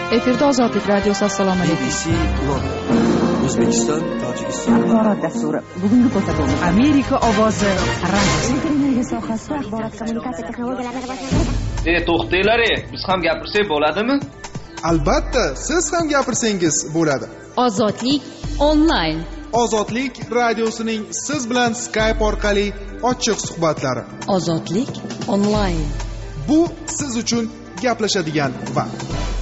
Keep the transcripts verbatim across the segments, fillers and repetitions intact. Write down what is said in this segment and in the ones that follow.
Efirda Ozodlik radiosi. Assalomu alaykum. B B C London, O'zbekiston, Tojikiston axborot dasturi. Bugungi ko'rsatuvimiz Amerika ovozi radiosi. Televiziya sohasida axborot kommunikatsiya texnologiyalarini rivojlantirish. E, to'xtanglar, biz ham gapirsak bo'ladimi? Albatta, siz ham gapirsangiz bo'ladi. Ozodlik onlayn. Ozodlik radiosining siz bilan Skype orqali ochiq suhbatlari. Ozodlik onlayn. Bu siz uchun gaplashadigan vaqt.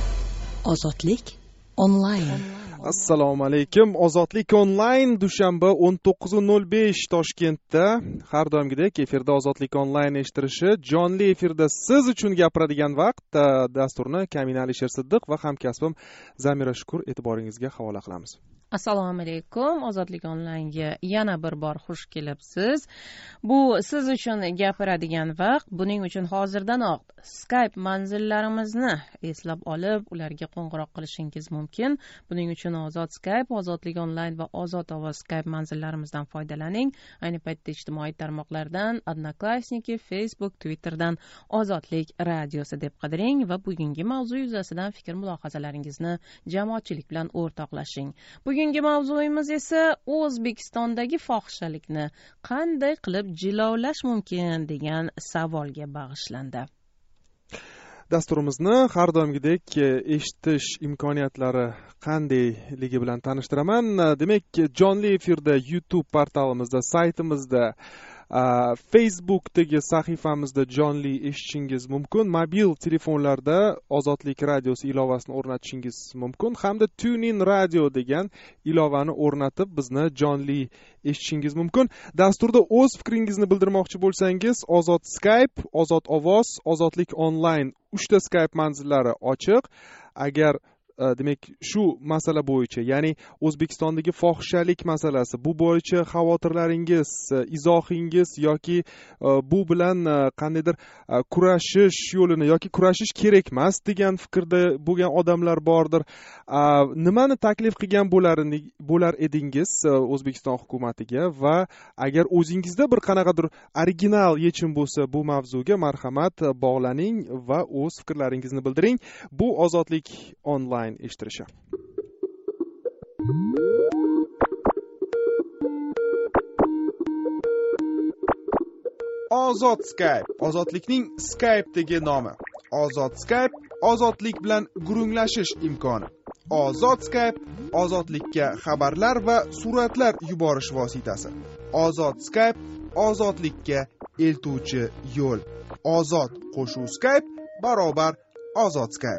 Ozodlik onlayn. Assalomu alaykum. Ozodlik onlayn dushanba o'n to'qqiz nol besh Toshkentda har doimgidek efirda Ozodlik onlayn eshittirishi, jonli efirda siz uchun gapiradigan vaqt dasturni Kamina Alisher Siddiq va hamkasbim Zamira Shukur e'tiboringizga havola qilamiz. Assalomu alaykum. Ozodlik onlaynga yana bir bor xush kelibsiz. Bu siz uchun gapiradigan vaqt. Buning uchun hozirdanoq Skype manzillarimizni eslab olib, ularga qo'ng'iroq qilishingiz mumkin. Buning uchun Ozod Skype, Ozodlik onlayn va Ozod ovoz Skype manzillarimizdan foydalaning. Ayni paytda ijtimoiy tarmoqlardan Odnoklassniki, Facebook, Twitterdan Ozodlik radiosi deb qidiring va bugungi mavzu yuzasidan fikr mulohazalaringizni jamoatchilik bilan o'rtoqlashing. Bugungi mavzuyimiz esa O'zbekistondagi fohishalikni qanday qilib jilovlash mumkin degan savolga bag'ishlandi. Dasturimizni har doimgidek eshitish imkoniyatlari qandayligi bilan tanishtiraman. Demak, jonli efirda YouTube portalimizda, saytimizda, Facebookdagi sahifamizda jonli eshitishingiz mumkin. Mobil telefonlarda Ozodlik radiosi ilovasini o'rnatishingiz mumkin. Hamda TuneIn Radio degan ilovani o'rnatib bizni jonli eshitishingiz mumkin. Dasturda o'z fikringizni bildirmoqchi bo'lsangiz, Ozod Skype, Ozod ovoz, Ozodlik onlayn uchta Skype manzillari ochiq. Agar demak shu masala bo'yicha, ya'ni O'zbekistondagi fohishalik masalasi, bu bo'yicha xavotirlaringiz, izohingiz yoki bu bilan qandaydir kurashish yo'lini yoki kurashish kerak emas degan fikrda bo'lgan odamlar bordir. Nimani taklif qilgan bo'lar edingiz O'zbekiston hukumatiga va agar o'zingizda bir qanaqadir original yechim bo'lsa bu mavzuga marhamat bog'laning va o'z fikrlaringizni bildiring. Bu Ozodlik onlayn eshittirishi. Ozod Skype, Ozodlikning Skype'dagi nomi. Ozod Skype, ozodlik bilan gurunglashish imkoni. Ozod Skype, ozodlikka xabarlar va suratlar yuborish vositasi. Ozod Skype, ozodlikka eltuvchi yo'l. Ozod qo'shuv Skype barobar Ozod Skype.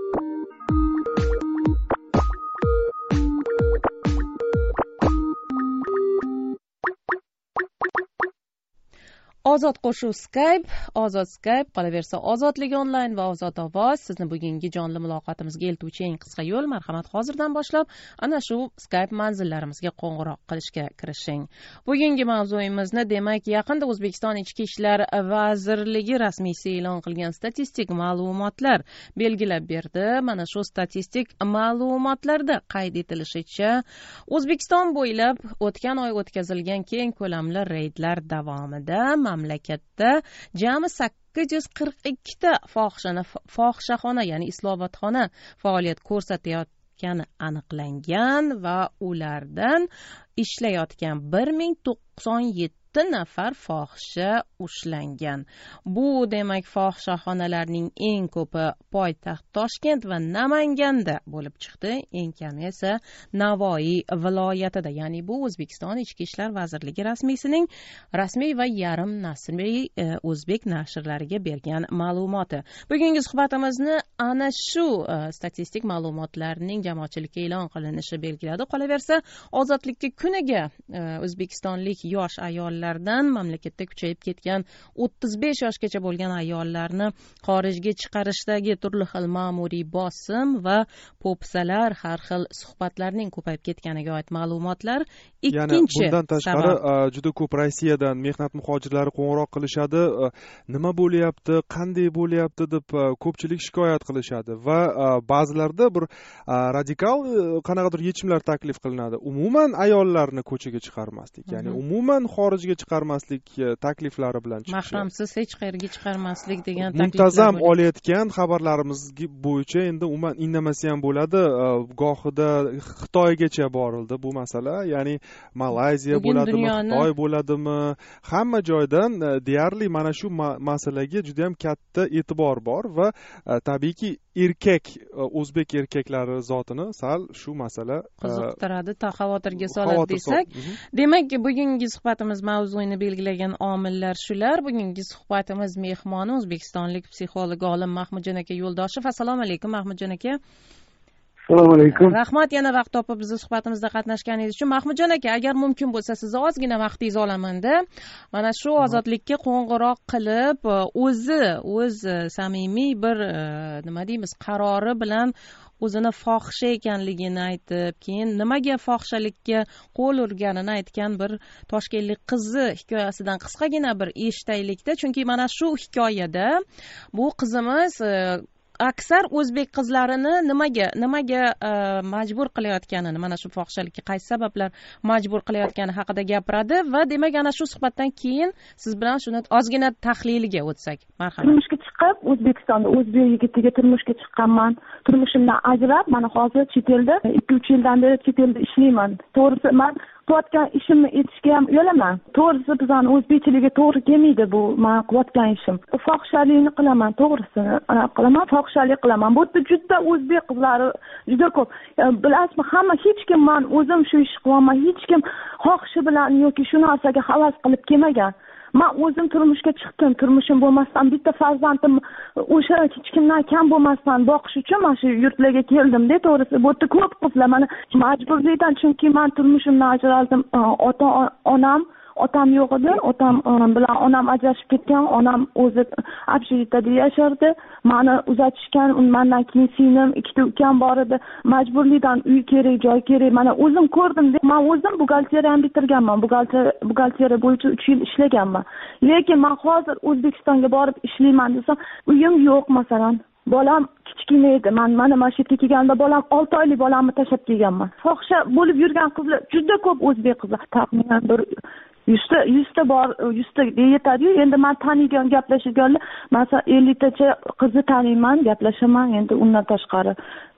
Ozod qo'shuv Skype, Ozod Skype, qolaversa Ozodlik onlayn va Ozod ovoz sizni bugungi jonli muloqotimizga eltuvchi eng qisqa yo'l. Marhamat, hozirdan boshlab ana shu Skype manzillarimizga qo'ng'iroq qilishga kirishing. Bugungi mavzuyimizni, demak, yaqinda O'zbekiston Ichki ishlar vazirligi rasmiysi e'lon qilgan statistik ma'lumotlar belgilab berdi. Mana shu statistik ma'lumotlarda qayd etilishicha, O'zbekiston bo'ylab o'tgan oy o'tkazilgan keng ko'lamli reydlar davomida mamlakatda jami sakkiz yuz qirq ikkita fohishana fohishaxona, ya'ni islohotxona faoliyat ko'rsatayotgani aniqlangan va ulardan ishlayotgan bir ming to'qson yetti nafar fohisha ushlangan. Bu demak fohishaxonalarning eng ko'pi poytaxt Toshkent va Namanganda bo'lib chiqdi. Eng kami esa Navoiy viloyatida, ya'ni bu O'zbekiston Ichki ishlar vazirligi rasmiysining rasmiy va yarim nasriy e, o'zbek nashrlariga bergan ma'lumoti. Bugungi suhbatimizni ana shu e, statistik ma'lumotlarning jamoatchilikka e'lon qilinishi belgiladi. Qolaversa, ozodlikka kuniga e, o'zbekistonlik yosh ayollar mamlakatda kuchayib ketgan o'ttiz besh yoshgacha bo'lgan ayollarni xorijga chiqarishdagi turli xil ma'muriy bosim va po'pisalar, har xil suhbatlarning ko'payib ketganiga oid ma'lumotlar. Ikkinchi, bundan tashqari juda ko'p Rossiyadan mehnat muhojirlari qo'ng'iroq qilishadi. Nima bo'lyapti, qanday bo'lyapti deb ko'pchilik shikoyat qilishadi va ba'zilarda bir radikal qanaqadir yechimlar taklif qilinadi. Umuman ayollarni ko'chaga chiqarmaslik, ya'ni umuman xorijga ko'chaga chiqarmaslik takliflari bilan chiqishdi. Mahramsiz hech qayerga chiqarmaslik degan takliflar muntazam olayotgan xabarlarimiz bo'yicha endi umuman indamasa ham bo'ladi. Gohida Xitoygacha borildi bu masala, ya'ni Malayziya bo'ladimi, Xitoy bo'ladimi, hamma joydan deyarli mana shu masalaga juda ham katta e'tibor bor va tabiiyki erkak o'zbek erkaklari zotini sal shu masala qiziqtiradi, xavotirga soladi desak. Demak, bugungi suhbatimiz mavzuyini belgilagan omillar shular. Bugungi suhbatimiz mehmoni o'zbekistonlik psixolog olim Mahmudjon aka Yo'ldoshev. Assalomu alaykum Mahmudjon aka. Assalomu alaykum. Rahmat yana vaqt topib bizni suhbatimizda qatnashganingiz uchun. Mahmudjon aka, agar mumkin bo'lsa sizni ozgina vaqtingizni olaman-da. Mana shu ozodlikka qo'ng'iroq qilib, o'zi o'z samimiy bir nima deymiz, qarori bilan o'zini fohisha ekanligini aytib, keyin nimaga fohishalikka qo'l urganini aytgan bir toshkentlik qizi hikoyasidan qisqagina bir eshitaylik-da, chunki mana shu hikoyada bu qizimiz aksar o'zbek qizlarini nimaga nimaga majbur qilayotganini, mana shu fohishalikka qaysi sabablar majbur qilayotgani haqida gapiradi va demak ana shu suhbatdan keyin siz bilan shuni ozgina tahliliga o'tsak. Marhamat. Turmushga chiqib, O'zbekistonda o'zbek yigitiga turmushga chiqqanman. Turmushimdan ajrab, mana hozir chet elda ikki uch yildan beri chet elda ishlayman. To'g'risi, men qilayotgan ishimni aytishga ham uyalaman. To'g'risi, bizning o'zbekchiligiga to'g'ri kelmaydi bu men qilayotgan ishim. Fohishalikni qilaman, to'g'risini qilaman, fohishalik qilaman. Bu yerda juda o'zbek qizlari juda ko'p. Bilasizmi, hamma hech kim men o'zim shu ishni qilaman, hech kim xohishi bilan yoki shu narsaga havas qilib kelmagan. Men o'zim turmushga chiqdim, turmushim bo'lmasdan bitta farzandim o'sha hech kimdan kam bo'lmasdan boqish uchun mana shu yurtlarga keldim-da, to'g'risi. Bu yerda ko'p qizlar mana majburlikdan, chunki men turmushimdan ajraldim. Ota-onam Otam yo'q edi. Otam bilan onam ajrashib ketgan. Onam o'zi общежитияda yashardi. Meni uzatishgan. Mendan keyin singlim, ikkita ukam bor edi. Majburlikdan uy kerak, joy kerak. Mana o'zim ko'rdim. Men o'zim buxgalteriya ham bitirganman. Buxgalteriya bo'yicha uch yil ishlaganman. Lekin men hozir O'zbekistonga borib ishlayman desam, uyim yo'q masalan. Bolam kichkina edi. Men mana mana shu yerga kelganda bolam olti oylik bolamni tashlab kelganman. Fohisha bo'lib yurgan qizlar juda ko'p, o'zbek qizlar. Taxminan bir yuzta yuzta bor, yuzta yetadi-yu. Endi men tanigan, gaplashganlar, masalan elliktacha qizni taniyman, gaplashaman. Endi undan tashqari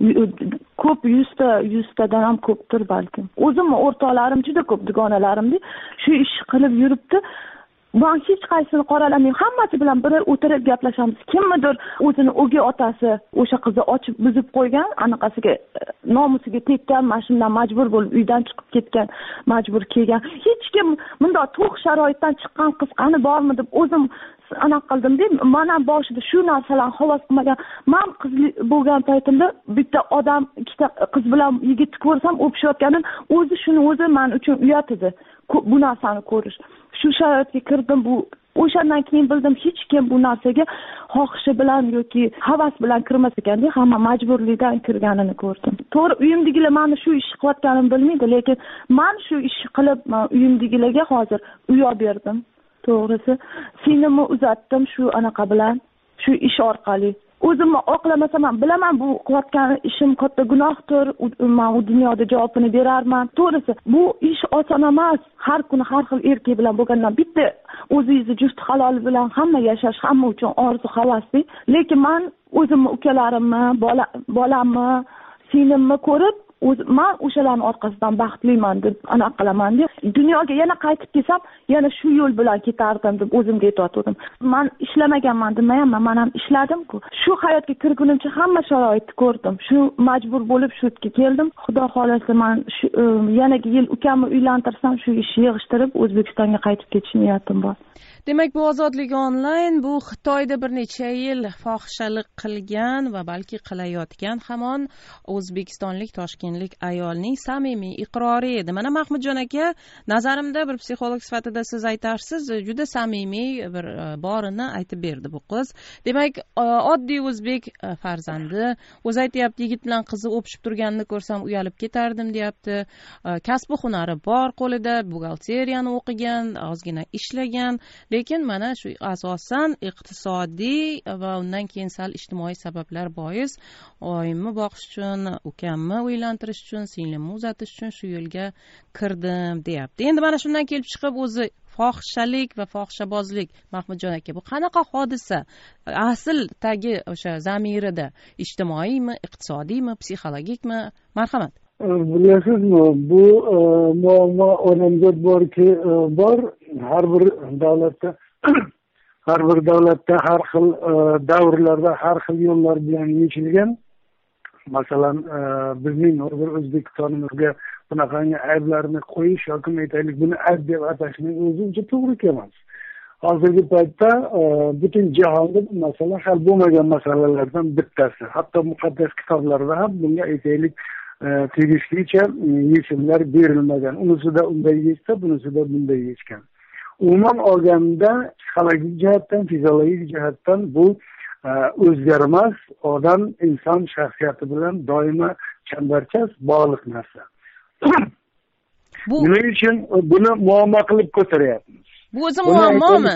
ko'p, yuzta yuztadan ham ko'pdir balkim. O'zimni o'rtoqlarim juda ko'p, dugonalarimda shu ish qilib yuribdi. Ben hech qaysini qoralamayman. Hammasi bilan bir o'tirib gaplashamiz. Kimnidir o'zini o'gay otasi o'sha qizni ochib buzib qo'ygan, anaqasiga nomusiga tekkan, mana shundan majbur bo'lib uydan chiqib ketgan, majbur kelgan. Hech kim bunday to'q sharoitdan chiqqan qiz qani bormi deb o'zim anaqa qildim deb, mana boshida shu narsalarni xalos qilmagan. Men qiz bo'lgan paytimda bitta odam ikkita qiz bilan yigit ko'rsam o'pishayotganini, o'zi shuni o'zi men uchun uyat edi. Bu narsani ko'rish. Shu sharoitga kirdim. Bu o'shandan keyin bildim, hech kim bu narsaga xohishi bilan yoki havas bilan kirmas ekanda, hamma majburlikdan kirganini ko'rdim. To'g'ri, uyimdagilar meni shu ish qilayotganimni bilmaydi, lekin men shu ish qilib uyimdagilarga hozir uy olib berdim. To'g'risi, singlimni uzatdim shu anaqa bilan, shu ish orqali. O'zimni oqlamasam ham bilaman, bu qilayotgan ishim katta gunohdir. Men u dunyoda javobini berarman. To'g'risi, bu ish oson emas. Har kuni har xil erkak bilan bo'lgandan bitta o'zingizni juft halol bilan hamma yashash hamma uchun orzu, havasli. Lekin men o'zimni ukalarimni, bolamni, singlimni ko'rib, men o'shalarning orqasidan baxtliman deb anaqa qilaman deb, dunyoga yana qaytib kelsam, yana shu yo'l bilan ketardim deb o'zimga aytdim. Men ishlamaganman demayman, men ham ishladim-ku. Shu hayotga kirgunimcha hamma sharoitni ko'rdim. Shu majbur bo'lib shu yerga keldim. Xudo xolasa men yanagi yil ukamni uylantirsam, shu ishni yig'ishtirib O'zbekistonga qaytib ketish niyatim bor. Demak, bu ozodlik onlayn, bu Xitoyda bir necha yil fohishalik qilgan va balki qilayotgan hamon o'zbekistonlik toshkentlik ayolning samimiy iqrori edi. Mana Mahmudjon aka, nazarimda bir psixolog sifatida siz aytarsiz, juda samimiy bir borini aytib berdi bu qiz. Demak, oddiy o'zbek farzandi, o'zi aytayapti, yigit bilan qizi o'pishib turganini ko'rsam uyalib ketardim deyapti. Kasbi hunari bor qo'lida, buxgalteriyani o'qigan, ozgina ishlagan. lekin mana shu asosan iqtisodiy va undan keyin sal ijtimoiy sabablar bois oyimni boqish uchun, ukamni uylantirish uchun, singlimni uzatish uchun shu yo'lga kirdim deyapti. Endi mana shundan kelib chiqib o'zi fohishalik va fohishabozlik, Mahmudjon aka, bu qanaqa hodisa? Asl tagi o'sha zamirida ijtimoiymi, iqtisodiymi, psixologikmi? Marhamat. Bilasizmi, bu muammo odamzod borki, bor har bir davlatda har bir davlatda har xil davrlarda har xil yo'llar bilan yechilgan. Masalan, bizning O'zbekistonimizga bunaqangi ayblarni qo'yish yoki aytaylik buni ayb deb atashning o'zi uncha to'g'ri emas. Hozirgi paytda butun jahonda bu masala hal bo'lmagan masalalardan bittasi. Hatto muqaddas kitoblarda ham bunga aytaylik tegishlicha yechimlar berilmagan. Unisida unday yechsa, bunisida bunday yechgan. Umuman olganda psixologik jihatdan, fiziologik jihatdan bu o'zgarmas, odam inson shaxsiyati bilan doimo chambarchas bog'liq narsa. Nima uchun buni muammo qilib ko'taryapmiz? Bu o'zi muammomi?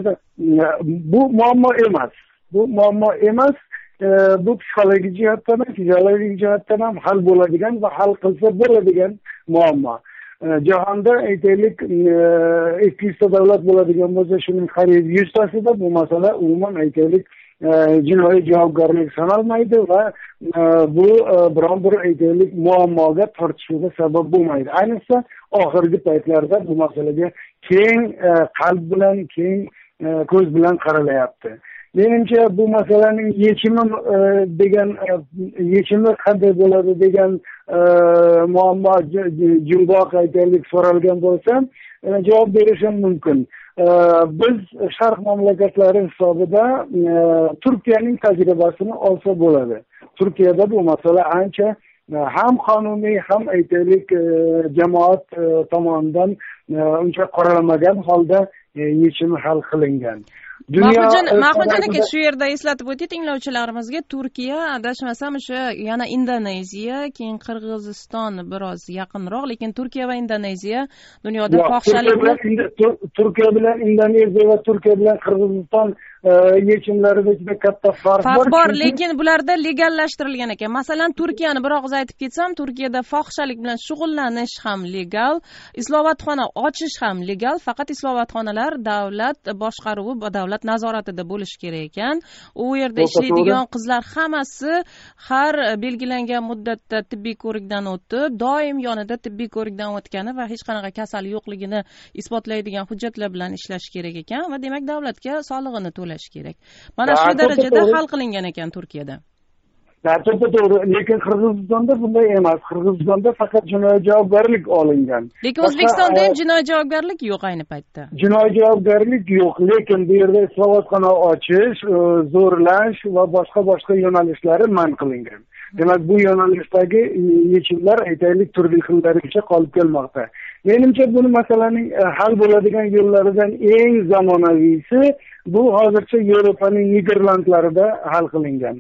Bu muammo emas. Bu muammo emas. Bu psixologik jihatdan ham, fiziologik jihatdan ham hal bo'ladigan va hal qilsa bo'ladigan muammo. Jahonda aytaylik ikki yuzta davlat bo'ladigan bo'lsa, shuning qariyb yuztasida bu masala umuman aytaylik jinoiy javobgarlik sanalmaydi va bu biron bir aytaylik muammoga tortishuvga sabab bo'lmaydi. Ayniqsa oxirgi paytlarda bu masalaga keng qalb bilan, keng ko'z bilan qaralyapti. Menimcha bu masalaning yechimi degan yechimi qanday bo'ladi degan muammo jumboq aytaylik so'ralgan bo'lsa, javob berishim mumkin. Biz sharq mamlakatlari hisobida Turkiyaning tajribasini olsa bo'ladi. Turkiyada bu masala ancha ham qonuniy ham aytaylik jamoat tomonidan uncha qoralamagan holda yechimi hal qilingan. Mahmudjon aka, shu yerda eslatib o'tay tinglovchilarimizga, Turkiya adashmasam o'sha yana Indoneziya, keyin Qirg'iziston biroz yaqinroq, lekin Turkiya va Indoneziya dunyoda fohishalikni Turkiya bilan Indoneziya va Turkiya bilan Qirg'iziston yechimlarida juda katta farq bor. bor, lekin bularda legallashtirilgan ekan. Masalan, Turkiyani bir og'iz aytib ketsam, Turkiyada fohishalik bilan shug'ullanish ham legal, islohotxona ochish ham legal, faqat islohotxonalar davlat boshqaruvi va davlat nazoratida bo'lishi kerak ekan. U yerda ishlaydigan qizlar hammasi har belgilangan muddatda tibbiy ko'rikdan o'tib, doim yonida tibbiy ko'rikdan o'tgani va hech qanaqa kasal yo'qligini isbotlaydigan hujjatlar bilan ishlash kerak ekan va demak davlatga solig'ini to'lash kerak. Mana shu darajada hal qilingan ekan Turkiyada. To'g'ri, lekin Qirg'izistonda bunday emas. Qirg'izistonda faqat jinoiy javobgarlik olingan. Lekin O'zbekistonda ham jinoiy javobgarlik yo'q ayni paytda. Jinoiy javobgarlik yo'q, lekin bu yerda islohotxona ochish, zo'rlash va boshqa boshqa yo'nalishlari man qilingan. Demak, bu yo'nalishdagi yechimlar aytaylik turli xillaricha qolib kelmoqda. Menimcha buni masalaning hal bo'ladigan yo'llaridan eng zamonaviysi bu hozircha Yevropaning Niderlandlarida hal qilingan.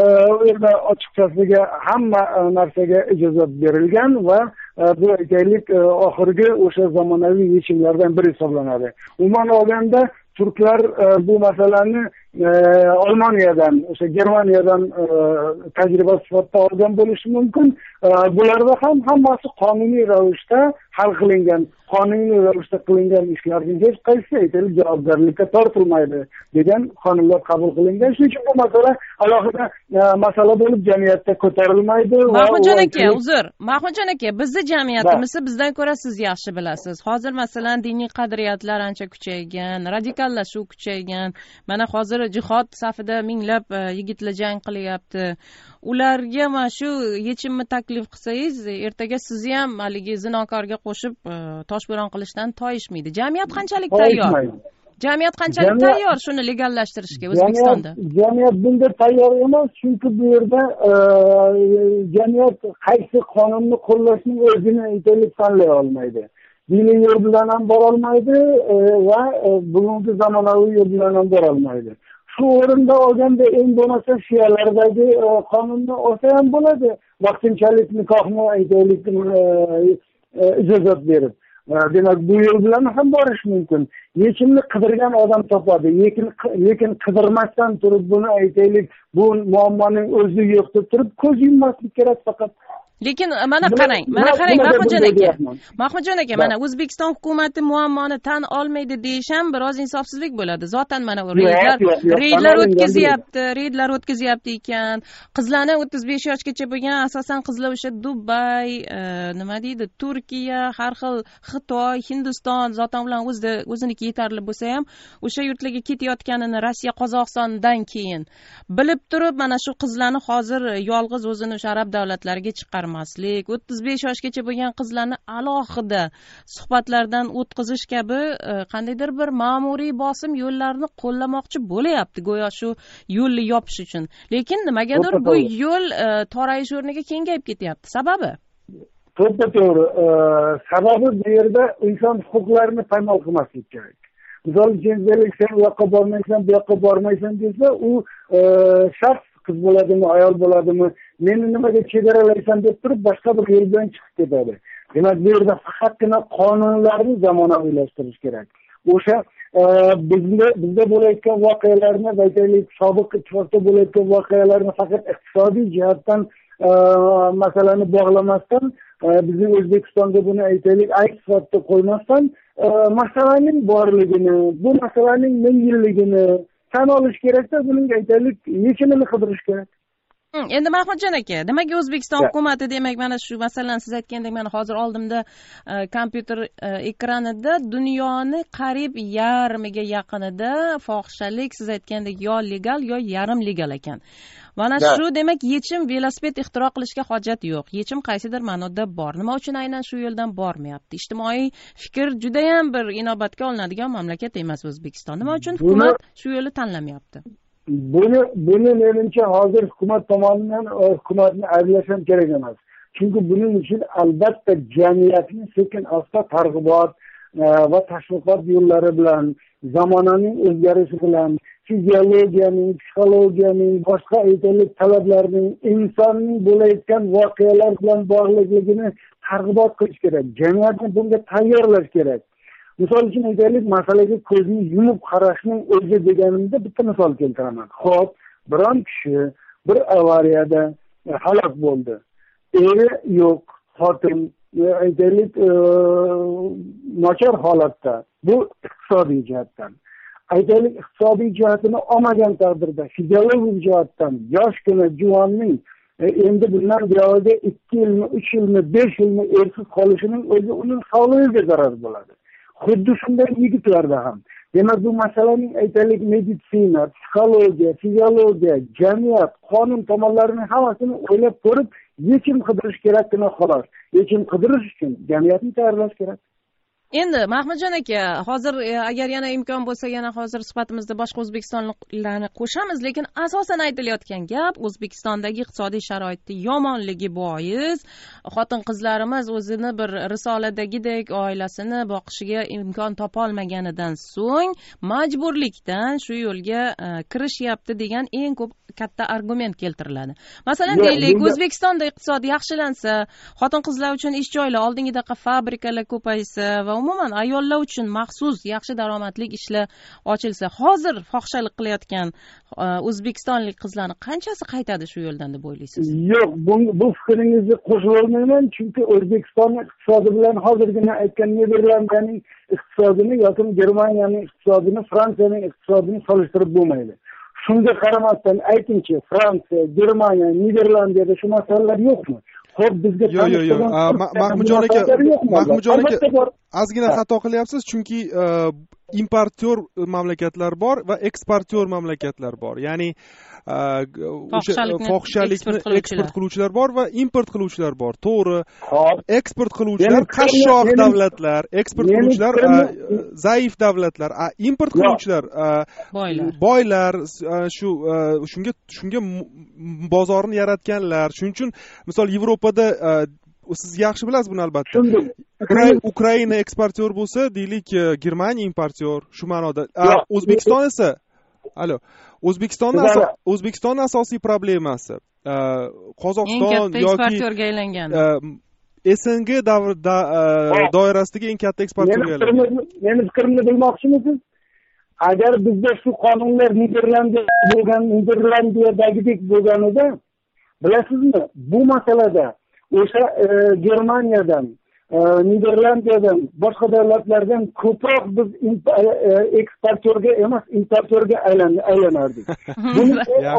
U yerda ochiqchasiga hamma narsaga ijozat berilgan va bu aytaylik oxirgi o'sha zamonaviy yechimlardan biri hisoblanadi. Umuman olganda turklar bu masalani Almaniyadan, o'sha Germaniyadan tajriba sifatida olgan bo'lishi mumkin. Bularda ham hammasi qonuniy ravishda hal qilingan, qonuniy ravishda qilingan ishlarning hech qaysi aytaylik javobgarlikka tortilmaydi degan qonunlar qabul qilingan. Shuning uchun bu masala alohida masala bo'lib jamiyatda ko'tarilmaydi. Mahmudjon aka, uzr. Mahmudjon aka, bizning jamiyatimizni bizdan ko'ra siz yaxshi bilasiz. Hozir masalan diniy qadriyatlar ancha kuchaygan, radikallashuv kuchaygan. Mana hozir jihod safida minglab yigitlar jang qilyapti. Ularga mana shu yechimni taklif qilsangiz, ertaga sizni ham haligi zinokorga qo'shib toshbo'ron qilishdan toyishmaydi. Jamiyat qanchalik tayyor? Jamiyat qanchalik tayyor shuni legallashtirishga O'zbekistonda? Jamiyat bunga tayyor emas, chunki bu yerda jamiyat qaysi qonunni qo'llashning o'zini aytaylik tanlay olmaydi. Diniy yo'l bilan ham bora olmaydi va bugungi zamonaviy yo'l bilan ham bora olmaydi. Shu o'rinda olganda eng bo'lmasa shiyalardagi qonunni olsa ham bo'ladi. Vaqtinchalik nikohni aytaylik ijozat berib. demak bu yo'l bilan ham borish mumkin. Yechimni qidirgan odam topadi, lekin lekin qidirmasdan turib buni aytaylik, bu muammoning o'zi yo'q deb turib ko'z yummaslik kerak faqat. Lekin mana qarang, mana qarang Mahmudjon aka. Mahmudjon aka, mana O'zbekiston hukumati muammoni tan olmaydi deyish ham biroz insofsizlik bo'ladi. Zotan mana reydlar, reydlar o'tkazyapti, reydlar o'tkazyapti ekan. Qizlarni o'ttiz besh yoshgacha bo'lgan, asosan qizlar o'sha Dubay, nima deydi, Turkiya, har xil Xitoy, Hindiston, zotan bilan o'zida o'ziniki yetarli bo'lsa ham, o'sha yurtlarga ketayotganini Rossiya, Qozog'istondan keyin bilib turib, mana shu qizlarni hozir yolg'iz o'zini o'sha arab davlatlariga chiqarmoqda maslik, o'ttiz besh yoshgacha bo'lgan qizlarni alohida suhbatlardan o'tkazish kabi qandaydir bir ma'muriy bosim yo'llarni qo'llamoqchi bo'layapti, go'yo shu yo'lni yopish uchun. Lekin nimagadir bu yo'l torayish o'rniga kengayib ketyapti. Sababi? To'g'ri, to'g'ri. Sababi bu yerda inson huquqlarini paymol qilmaslik kerak. Misol uchun, sen u yoqqa bormaysan, bu yoqqa bormaysan desa, u shaxs qiz bo'ladimi, ayol bo'ladimi, meni nimaga chegaralaysan deb turib boshqa bir yo'l bilan chiqib ketadi. Demak, bu yerda faqatgina qonunlarni zamonaviylashtirish kerak. O'sha bizda bizda bo'layotgan voqealarni, aytaylik, sobiq ittifoqda bo'layotgan voqealarni faqat iqtisodiy jihatdan masalani bog'lamasdan, bizning O'zbekistonda buni aytaylik, ayb sifatida qo'ymasdan, masalaning borligini, bu masalaning ming yilligini tan olish kerakda, buning aytaylik yechimini qidirish kerak. Endi Mahmudjon aka, demak O'zbekiston hukumati demak mana shu masalani siz aytgandek, mana hozir oldimda kompyuter ekranida dunyoni qariyb yarmiga yaqinida fohishalik siz aytgandek yo legal yo yarim legal ekan. Mana shu demak yechim velosiped ixtiro qilishga hojat yo'q. Yechim qaysidir ma'noda bor. Nima uchun aynan shu yo'ldan bormayapti? Ijtimoiy fikr juda ham bir inobatga olinadigan mamlakat emas O'zbekiston. Nima uchun hukumat shu yo'lni tanlamayapti? Buni buni menimcha hozir hukumat tomonidan hukumatni ayblashim kerak emas. Chunki buning uchun albatta jamiyatning sekin asta targ'ibot va tashviqot yo'llari bilan, zamonaning o'zgarishi bilan, fiziologiyaning, psixologiyaning, boshqa aytaylik talablarning, insonning bo'layotgan voqealar bilan bog'liqligini targ'ibot qilish kerak. Jamiyatni bunga tayyorlash kerak. Misol uchun aytaylik, masalaga ko'zni yumib qarashning o'zi deganimda bitta misol keltiraman. Xo'p, biron kishi bir avariyada halok bo'ldi. Eri yo'q, xotin aytaylik nochor holatda. Bu iqtisodiy jihatdan. Aytaylik, iqtisodiy jihatini olmagan taqdirda fiziologik jihatdan yoshgina juvonning endi bundan buyoqqa ikki yilmi, uch yilmi, besh yilmi ersiz qolishining o'zi uning sog'lig'iga zarar bo'ladi. Xuddi shunday yigitlarda ham. Demak, bu masalaning aytaylik meditsina, psixologiya, fiziologiya, jamiyat, qonun tomonlarining hammasini o'ylab ko'rib, yechim qidirish kerakligini xolos. Yechim qidirish uchun jamiyatni tayyorlash kerak. Endi Mahmudjon aka, hozir agar yana imkon bo'lsa, yana hozir suhbatimizda boshqa o'zbekistonliklarni qo'shamiz, lekin asosan aytilayotgan gap O'zbekistondagi iqtisodiy sharoitning yomonligi bois xotin-qizlarimiz o'zini bir risoladagidek oilasini boqishiga imkon topolmaganidan so'ng majburlikdan shu yo'lga kirishyapti degan eng ko'p katta argument keltiriladi. Masalan, deylik, O'zbekistonda iqtisod yaxshilansa, xotin-qizlar uchun ish joylari, oldingidaqa fabrikalar ko'paysa va umuman ayollar uchun maxsus yaxshi daromadli ishlar ochilsa, hozir fohishalik qilayotgan o'zbekistonlik qizlarning qanchasi qaytadi shu yo'ldan deb o'ylaysiz? Yo'q, bu, bu fikringizga qo'shila olmayman, chunki O'zbekistonning iqtisodi bilan hozirgina aytgan Niderlandiyaning iqtisodini yoki Germaniyaning iqtisodini, Fransiyaning iqtisodini solishtirib bo'lmaydi. Shunga qaramasdan aytingchi, Fransiya, Germaniya, Niderlandiyada shu masalalar yo'qmi? Xo'p, bizga yo'q, yo'q, yo'q. Mahmudjon aka, Mahmudjon aka, ozgina xato qilyapsiz, chunki importyor mamlakatlar bor va eksportyor mamlakatlar bor. Ya'ni o'sha fohishalikni eksport qiluvchilar bor va import qiluvchilar bor. To'g'ri. Eksport qiluvchilar qashshoq davlatlar, eksport qiluvchilar zaif davlatlar, import qiluvchilar boylar, shu shunga shunga bozorni yaratganlar. Shuning uchun misol Yevropada siz yaxshi bilasiz buni albatta. Ukraina eksportyor bo'lsa, deylik, Germaniya importyor, shu ma'noda. O'zbekiston esa, alo, O'zbekistonning O'zbekistonning asosiy problemasi Qozog'iston yoki eksportyorga aylangan. S N G davrida doirasidagi eng katta eksportyorga aylandi. Meni fikrimni bilmoqchimisiz? Agar bizda shu qonunlar Niderlandiya bo'lgan, Niderlandiyadagidek bo'lganida, bilasizmi, bu masalada o'sha Germaniyadan, Niderlandiyadan, boshqa davlatlardan ko'proq biz eksportyorga emas, importyorga aylanardik. Buni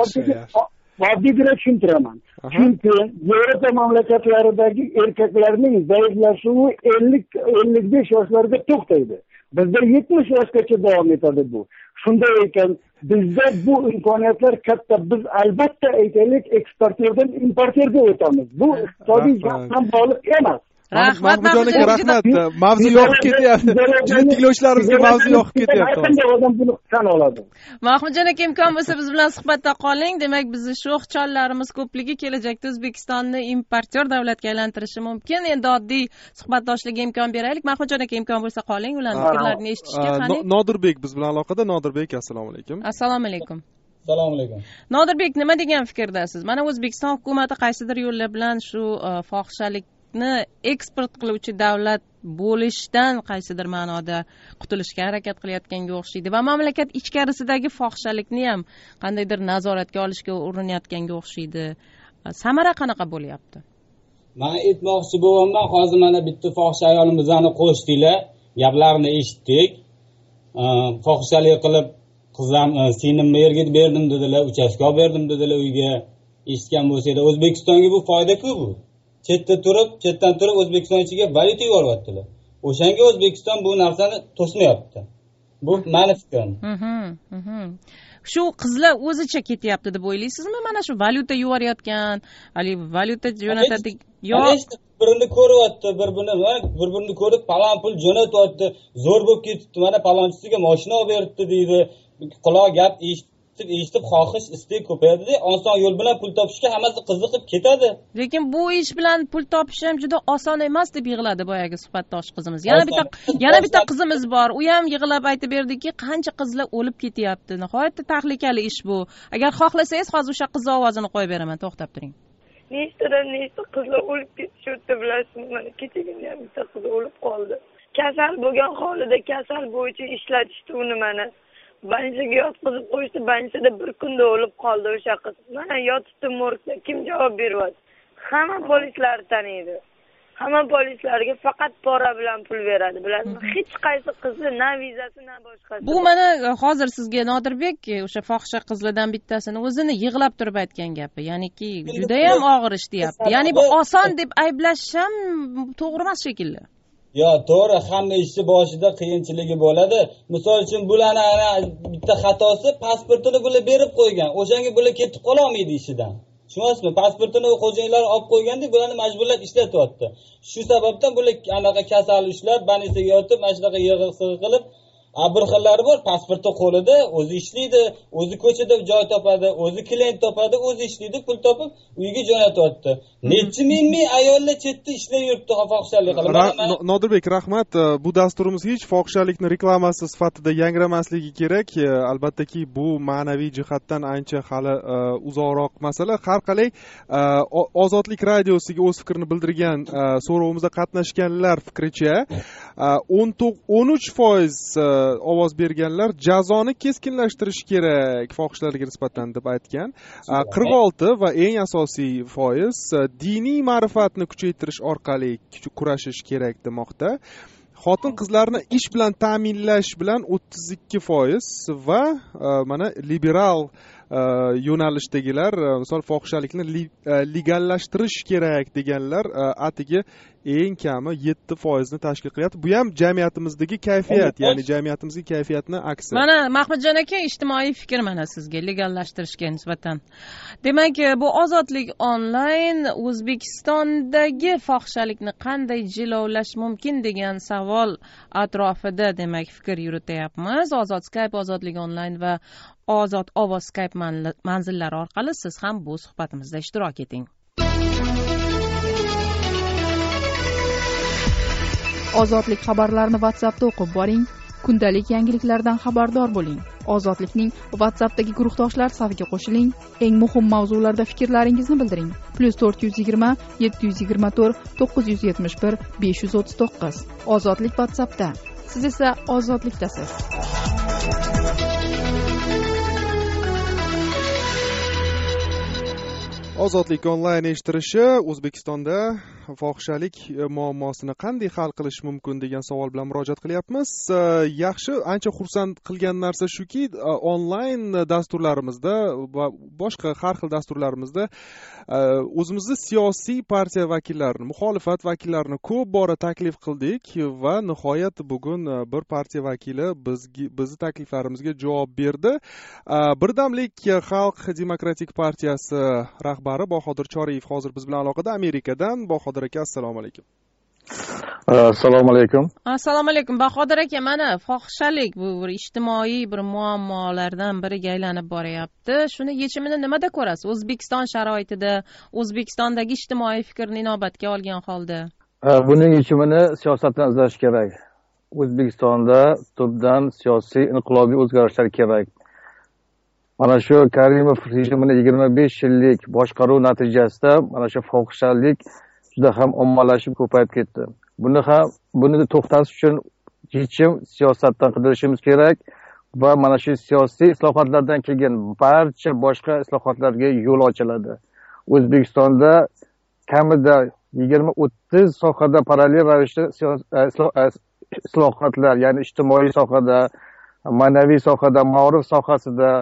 oddiyroq tushuntiraman. Chunki Yevropa mamlakatlaridagi erkaklarning zaiflashuvi ellik ellik besh yoshlarga to'xtaydi. Bizda yetmish yoshgacha davom etadi bu. Shunday ekan, bizda bu imkoniyatlar katta. Biz albatta aytaylik, eksportyordan importyorga o'tamiz. Bu iqtisodiy jihatdan bog'liq emas. Rahmat, Mahmudjon aka, rahmat. Mavzu yoqib ketyapti. Juda tinglovchilarimizga mavzu yoqib ketyapti. Qanday odam buni tan oladi? Mahmudjon aka, imkon bo'lsa biz bilan suhbatda qoling. Demak, bizni sho'x chollarimiz ko'pligi kelajakda O'zbekistonni importyor davlatga aylantirishi mumkin. Endi oddiy suhbatdoshlikka imkon beraylik. Mahmudjon aka, imkon bo'lsa qoling, ularning fikrlarini eshitishga. Qani? Nodirbek biz bilan aloqada. Nodirbek, assalomu alaykum. Assalomu alaykum. Assalomu alaykum. Nodirbek, nima degan fikrdasiz? Mana O'zbekiston hukumatı qaysidir yo'llar bilan shu fohishalik eksport qiluvchi davlat bo'lishdan qaysidir ma'noda qutulishga harakat qilayotganga o'xshaydi va mamlakat ichkarisidagi fohishalikni ham qandaydir nazoratga olishga urinayotganga o'xshaydi. Samara qanaqa bo'lyapti? Mana aytmoqchi bo'laman, hozir mana bitta fohish ayolimizni qo'shdinglar, gaplarini eshitdik. Fohishalik qilib qizim sinimni yerga berdim dedilar, uchastka berdim dedilar uyga. Eshitgan bo'lsanglar, O'zbekistonga bu foyda-ku bu. Chetda turib, chetdan turib O'zbekiston ichiga valyuta yuboryaptilar. O'shanga O'zbekiston bu narsani to'smayapti. Bu meni fikrim. Shu qizlar o'zicha ketyapti deb o'ylaysizmi? Mana shu valyuta yuborayotgan, hali valyuta jo'natadi. Yo'q. Birini ko'ryapti, bir-birini, bir-birini ko'rib, palon pul jo'natyapti, zo'r bo'lib ketibdi, mana palonchisiga mashina olib beribdi deydi. Quloq gap eshitib eshitib xohish istek ko'payadi-da, oson yo'l bilan pul topishga hammasi qiziqib ketadi. Lekin bu ish bilan pul topish ham juda oson emas deb yig'ladi boyagi suhbatdosh qizimiz. Yana bitta yana bitta qizimiz bor. U ham yig'lab aytib berdiki, qancha qizlar o'lib ketyapti. Nihoyatda tahlikali ish bu. Agar xohlasangiz, hozir o'sha qiz ovozini qo'yib beraman, to'xtab turing. Nechtadan nechta qizlar o'lib ketishdi, bilasizmi? Mana kechagina ham bitta qiz o'lib qoldi. Kasal bo'lgan holida kasal bo'yicha ishlatishdi uni mana. Banchaga yotqizib qo'yishdi, banchada bir kunda o'lib qoldi o'sha qiz. Mana yotibdi morgda, kim javob beryapti? Hamma polislar taniydi. Hamma polislarga faqat pora bilan pul beradi, bilasizmi? Hech qaysi qizni na vizasi, na boshqasi. Bu mana hozir sizga Nodirbek o'sha fohisha qizlardan bittasini o'zini yig'lab turib aytgan gapi. Ya'niki juda ham og'ir ish deyapti. Ya'ni bu oson deb ayblash ham to'g'ri emas shekilli. Yo, to'g'ri, hamma ishni boshida qiyinchiligi bo'ladi. Misol uchun bularni ana bitta xatosi, pasportini bular berib qo'ygan. O'shanga bular ketib qola olmaydi ishidan. Tushunasizmi? Pasportini xo'jayinlar olib qo'yganda bularni majburlab ishlatyapti. Shu sababdan bular anaqa kasal ishlab, banisiga yotib, mana shunaqa yig'ib-sig'ib qilib, bir xillari bor, pasporti qo'lida, o'zi ishlaydi, o'zi ko'chada joy topadi, o'zi klient topadi, o'zi ishlaydi, pul topib, uyiga jo'natyapti. Necha ming ming ayollar chetda ishlab yuribdi fohishalik qilib. Nodirbek, rahmat. Bu dasturimiz hech fohishalikni reklamasi sifatida yangramasligi kerak. Albattaki bu ma'naviy jihatdan ancha hali uzoqroq masala. Har qalay, Ozodlik radiosiga o'z fikrini bildirgan, so'rovimizda qatnashganlar fikricha o'n uch foiz ovoz berganlar jazoni keskinlashtirish kerak fohishlarga nisbatan deb aytgan. qirq olti va eng asosiy foiz diniy ma'rifatni kuchaytirish orqali kurashish kerak demoqda. Xotin qizlarni ish bilan ta'minlash bilan o'ttiz ikki foiz va mana liberal yo'nalishdagilar, misol fohishalikni legallashtirish kerak deganlar atigi eng kami yetti foizni tashkil qilyapti. Bu ham jamiyatimizdagi kayfiyat, ya'ni jamiyatimizning kayfiyatini aksi. Mana Mahmudjon aka, ijtimoiy fikr mana sizga legallashtirishga nisbatan. Demak, bu Ozodlik onlayn O'zbekistondagi fohishalikni qanday jilovlash mumkin degan savol atrofida demak fikr yurityapmiz. Ozod Skype, Ozodlik onlayn va Ozod ovoz Skype manzillari orqali siz ham bu suhbatimizda ishtirok eting. Ozodlik xabarlarini WhatsAppda o'qib boring. Kundalik yangiliklardan xabardor bo'ling. Ozodlikning WhatsAppdagi guruhdoshlar safiga qo'shiling. Eng muhim mavzularda fikrlaringizni bildiring. Plus to'rt yuz yigirma yetti yuz yigirma to'rt to'qqiz yuz yetmish bir besh yuz o'ttiz to'qqiz. Ozodlik WhatsAppda. Siz esa ozodlikdasiz. Ozodlik onlayn eshittirishi O'zbekistonda fohishalik muammosini qanday hal qilish mumkin degan savol bilan murojaat qilyapmiz. Yaxshi, ancha xursand qilgan narsa shuki, onlayn dasturlarimizda va boshqa har xil dasturlarimizda o'zimizni siyosiy partiya vakillarini, muxolifat vakillarini ko'p bora taklif qildik va nihoyat bugun bir partiya vakili bizni takliflarimizga javob berdi. Birdamlik Xalq demokratik partiyasi rahbari Bahodir Choriyev hozir biz bilan aloqada Amerikadan. Bahodir aka, assalomu alaykum. Assalomu alaykum. Assalomu alaykum Bahodir aka, mana fohishalik bu bir ijtimoiy bir muammolardan biriga aylanib boryapti. Shuni yechimini nimada ko'rasiz? O'zbekiston sharoitida, O'zbekistondagi ijtimoiy fikrni inobatga olgan holda. Buning yechimini siyosatdan izlash kerak. O'zbekistonda tubdan siyosiy inqilobiy o'zgarishlar kerak. Mana shu Karimov rejimini yigirma besh yillik boshqaruv natijasida mana shu fohishalik juda ham ommalashib ko'payib ketdi. Buni ham buni to'xtatish uchun yechim siyosatdan qidirishimiz kerak va mana shu siyosiy islohotlardan keyin barcha boshqa islohotlarga yo'l ochiladi. O'zbekistonda kamida yigirma o'ttiz sohada parallel ravishda islohotlar, ya'ni ijtimoiy sohada, ma'naviy sohada, ma'rif sohasida,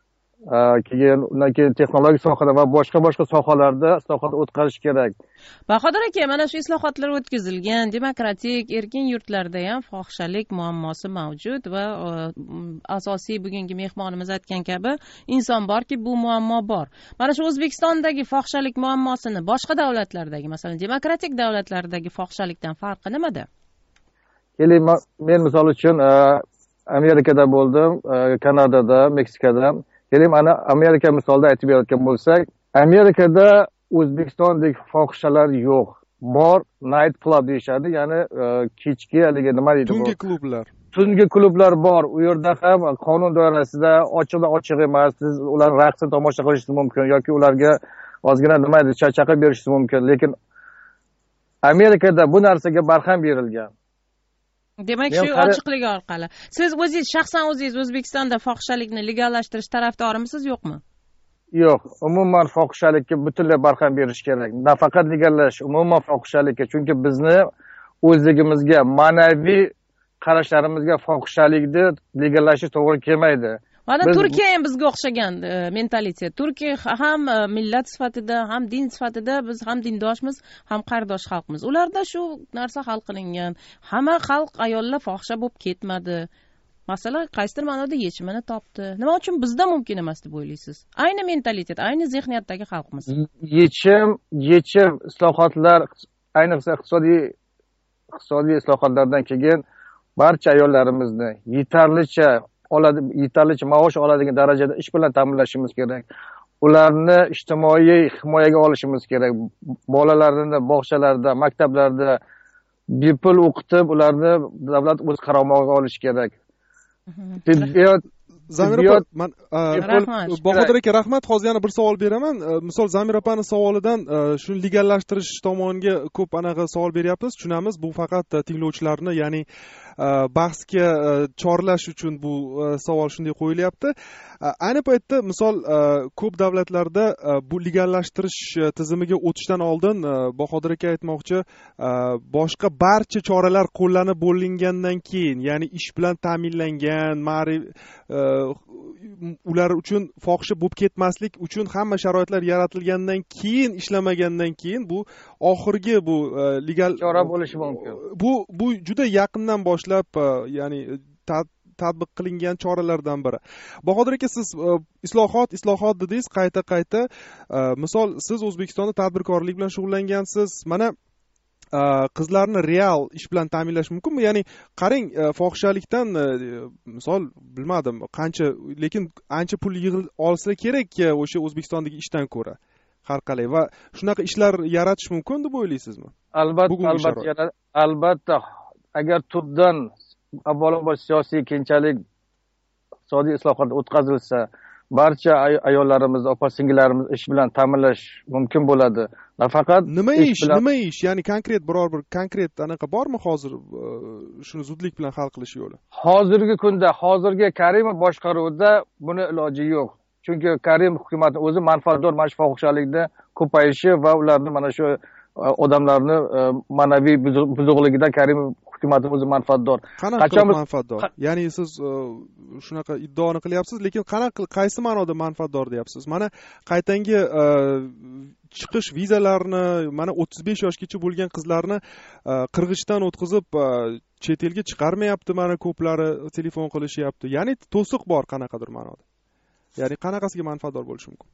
keyin undan keyin texnologik sohada va boshqa boshqa sohalarda islohot o'tkazish kerak. Bahodir aka, mana shu islohotlar o'tkazilgan demokratik erkin yurtlarda ham fohishalik muammosi mavjud va asosiy bugungi mehmonimiz aytgan kabi inson borki bu muammo bor. Mana shu O'zbekistondagi fohishalik muammosini boshqa davlatlardagi, masalan demokratik davlatlardagi fohishalikdan farqi nimada? Keling, men misol uchun Amerikada bo'ldim, Kanadada, Meksikada. Keling, ana Amerika misolida aytib berayotgan bo'lsak, Amerikada O'zbekistondek fohishalar yo'q. Bor night club deyishadi, ya'ni kechki haligi nima deydi? Tungi klublar. Tungi klublar bor. U yerda ham qonun doirasida ochiqda ochiq emas. Siz ular raqsini tomosha qilishingiz mumkin yoki ularga ozgina nima deydi, chaqchaqib berishingiz mumkin. Lekin Amerikada bu narsaga barham berilgan. Demak, shu ochiqlik orqali. Siz o'zingiz shaxsan o'zingiz O'zbekistonda fohishalikni legallashtirish tarafdorimisiz, yo'qmi? Yo'q, umuman fohishalikka butunlay barham berish kerak. Nafaqat legallash, umuman fohishalikka, chunki bizni o'zligimizga, ma'naviy qarashlarimizga fohishalikni legallashi to'g'ri kelmaydi. Mana Turkiya ham bizga o'xshagan mentalitet. Turkiya ham millat sifatida, ham din sifatida biz ham dindoshmiz, ham qardosh xalqmiz. Ularda shu narsa hal qilingan. Hamma xalq ayollar fohisha bo'lib ketmadi. Masala qaysidir ma'noda yechimini topdi. Nima uchun bizda mumkin emas deb o'ylaysiz? Ayni mentalitet, ayni zehniyatdagi xalqmiz. Yechim, yechim islohotlar, ayniqsa iqtisodiy iqtisodiy islohotlardan keyin barcha ayollarimizni yetarlicha oladi, yetarlicha maosh oladigan darajada ish bilan ta'minlashimiz kerak. Ularni ijtimoiy himoyaga olishimiz kerak. Bolalarini bog'chalarda, maktablarda bepul o'qitib, ularni davlat o'z qaromog'iga olishi kerak. Tibbiyot Zamira opa, man Bahodir aka, rahmat. Hozir yana bir savol beraman. Misol Zamira opani savolidan shuni legallashtirish tomoniga ko'p anaqa savol beryapmiz. Tushunamiz, bu faqat tinglovchilarni, ya'ni bahsga chorlash uchun bu savol shunday qo'yilyapti. Ayni paytda misol ko'p davlatlarda bu legallashtirish tizimiga o'tishdan oldin Bahodir aka aytmoqchi, boshqa barcha choralar qo'llanib bo'lingandan keyin, ya'ni ish bilan ta'minlangan, ma'rif ular uchun fohisha bo'lib ketmaslik uchun hamma sharoitlar yaratilgandan keyin, ishlamagandan keyin bu oxirgi bu legal chora bo'lishi mumkin. Bu bu juda yaqindan boshlab, ya'ni tatbiq qilingan choralardan biri. Bahodir aka, siz islohot, islohot dedingiz, qayta-qayta. Misol, siz O'zbekistonda tadbirkorlik bilan shug'ullangansiz. Mana qizlarni real ish bilan ta'minlash mumkinmi? Ya'ni qarang, fohishalikdan misol bilmadim qancha, lekin ancha pul yig'il olsa kerak o'sha O'zbekistondagi ishdan ko'ra har qalay, va shunaqa ishlar yaratish mumkin deb o'ylaysizmi? Albatta, albatta, albatta. Agar tubdan avvalambor siyosiy kengchilik iqtisodiy islohot o'tkazilsa, barcha ayollarimiz, opa singillarimiz ish bilan ta'minlash mumkin bo'ladi. Nafaqat nima ish, nima ish? Ya'ni konkret biror bir konkret anaqa bormi hozir shuni zudlik bilan hal qilish yo'li? Hozirgi kunda, hozirgi Karimov boshqaruvida buni iloji yo'q. Chunki Karimov hukumati o'zi manfaatdor mana shu fohishalikda ko'payishi va ularni mana shu odamlarni ma'naviy buzuqligidan Karimov hukumati o'zi manfaatdor. Qanaqa manfaatdor? Ya'ni siz shunaqa iddaoni qilyapsiz, lekin qanaqa qaysi ma'noda manfaatdor deyapsiz? Mana qaytangi chiqish vizalarini, mana o'ttiz besh yoshgacha bo'lgan qizlarni qirg'ichdan o'tkazib chet elga chiqarmayapti, mana ko'plari telefon qilishyapti. Ya'ni to'siq bor qanaqadir ma'noda. Ya'ni qanaqasiga manfaatdor bo'lishi mumkin?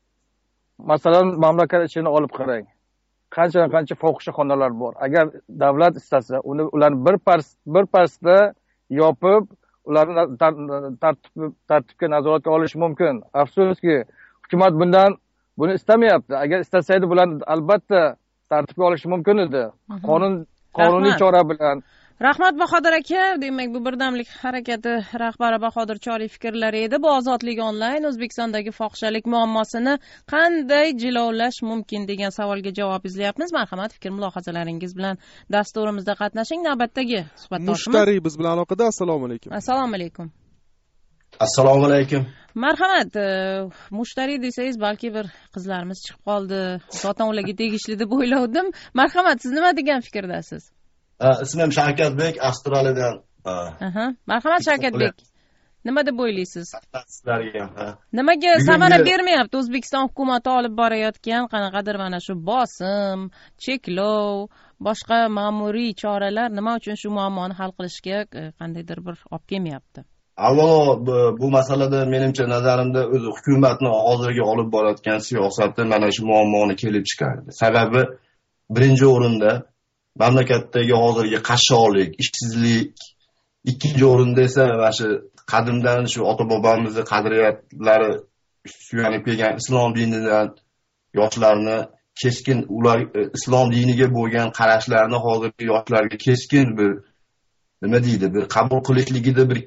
Masalan, mamlakat ichini olib qarang. Qancha qancha fohishaxonalar bor. Agar davlat istasa, uni ularni bir pars bir parsda yopib, ularni tartib tartibga nazoratga olish mumkin. Afsuski, hukumat bundan buni istamayapti. Agar istasaydi, bularni albatta tartibga olish mumkin edi. Qonun qonuniy chora bilan. Rahmat Bahodir aka, demak bu birdamlik harakati rahbari Bahodir Choriy fikrlari edi. Bu Ozodlik onlayn O'zbekistondagi fohishalik muammosini qanday jilovlash mumkin degan savolga javob izlayapmiz. Marhamat, fikr mulohazalaringiz bilan dasturimizda qatnashing. Navbatdagi suhbatdoshimiz Mushtariy biz bilan aloqada. Assalomu alaykum. Assalomu alaykum. Assalomu alaykum. Marhamat, mushtariy desangiz balki bir qizlarimiz chiqib qoldi. Zotan ularga tegishli deb o'ylavdim. Marhamat, siz nima degan fikrdasiz? Ismim Shavkatbek, Avstraliyadan. Aha, marhamat Shavkatbek. Nima deb o'ylaysiz? Sizlarga. Nimaga samara bermayapti O'zbekiston hukumati olib borayotgan qanaqadir mana shu bosim, cheklov, boshqa ma'muriy choralar nima uchun shu muammoni hal qilishga qandaydir bir olib kelmayapti? Avvalo bu masalada menimcha nazarimda o'zi hukumatni hozirgi olib borayotgan siyosati mana shu muammoni kelib chiqardi. Sababi birinchi o'rinda mamlakatdagi hozirgi qashshoqlik, ishsizlik, ikkinchi o'rinda esa mana shu qadimdan shu ota-bobomizning qadriyatlari suyanib kelgan islom dinidan yoshlarni keskin ular islom diniga bo'lgan qarashlarini hozirgi yoshlarga keskin bir nima deydi, bir qabul qilishligida bir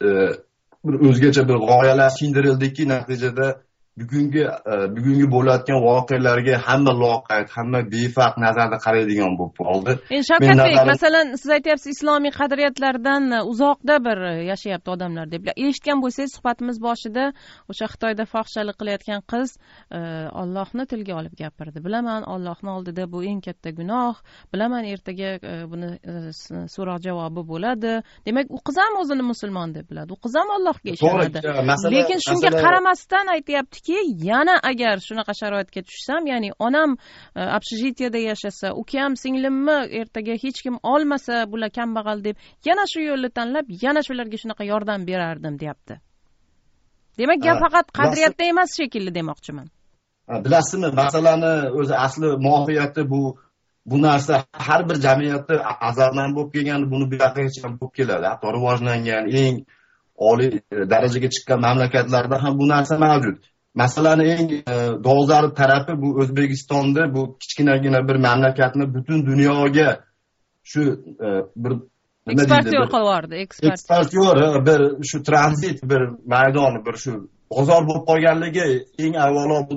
bir o'zgacha bir g'oyalar singdirildiki, natijada bugungi bugungi bo'layotgan voqealarga hamma loqayd, hamma befarq nazarda qaraydigan bo'lib qoldi. Endi Shavkatbek, masalan, siz aytyapsiz islomiy qadriyatlardan uzoqda bir yashayapti odamlar deb. Eshitgan bo'lsangiz, suhbatimiz boshida o'sha Xitoyda fohishalik qilayotgan qiz Allohni tilga olib gapirdi. Bilaman, Allohning oldida bu eng katta gunoh. Bilaman, ertaga buni so'roq javobi bo'ladi. Demak, u qiz ham o'zini musulmon deb biladi. U qiz ham Allohga ishonadi. Lekin shunga qaramasdan aytyapti ki yana agar shunaqa sharoitga tushsam, ya'ni onam общежитиеda yashasa, ukam singlimni ertaga hech kim olmasa, bular kambag'al deb yana shu yo'lni tanlab, yana shularga shunaqa yordam berardim, deyapti. Demak, gap faqat qadriyatda emas shekilli demoqchiman. Bilasizmi, masalani o'zi asli mohiyati bu bu narsa har bir jamiyatda azaldan bo'lib kelgan, buni bu yoqgacha ham bo'lib keladi. Hatto rivojlangan eng oliy darajaga chiqqan mamlakatlarda ham bu narsa mavjud. Masalani eng dolzarb tarafi bu O'zbekistonda bu kichkinagina bir mamlakatni butun dunyoga shu bir eksportyor qilib yubordi, eksportyor bir shu tranzit bir maydon, bir shu bozor bo'lib qolganligi eng avvalo bu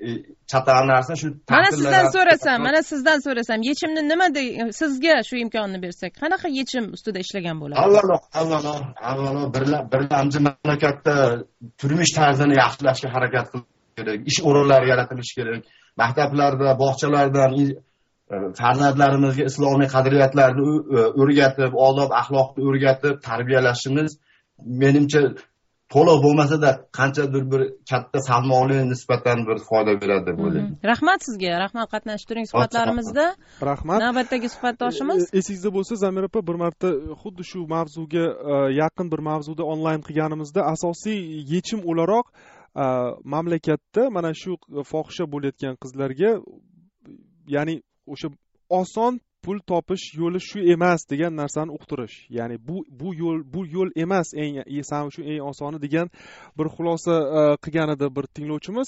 chatan narsa shu. Mana sizdan so'rasam, mana sizdan so'rasam, yechimni nima dey, sizga shu imkonni bersak, qanaqa yechim ustida ishlagan bo'ladi? Avvalo, avvalo, avvalo birlamchi mamlakatda turmush tarzini yaxshilashga harakat qilish kerak, ish o'rinlari yaratilishi kerak. Maktablarda, bog'chalardan farzandlarimizga islomiy qadriyatlarni o'rgatib, odob, axloqni o'rgatib tarbiyalashimiz menimcha to'liq bo'lmasa-da qanchadir bir katta salmonli nisbatan bir foyda beradi deb o'ylayman. Rahmat sizga, rahmat qatnashib turing suhbatlarimizda. Rahmat. Navbatdagi suhbatdoshimiz. Esingizda bo'lsa, Zamir opa bir marta xuddi shu mavzuga yaqin bir mavzuda onlayn qilganimizda asosiy yechim o'laroq mamlakatda mana shu fohisha bo'layotgan qizlarga, ya'ni o'sha oson pul topish yo'li shu emas degan narsani uqtirish. Ya'ni bu bu yo'l bu yo'l emas eng shu eng osoni degan bir xulosa qilgan edi bir tinglovchimiz.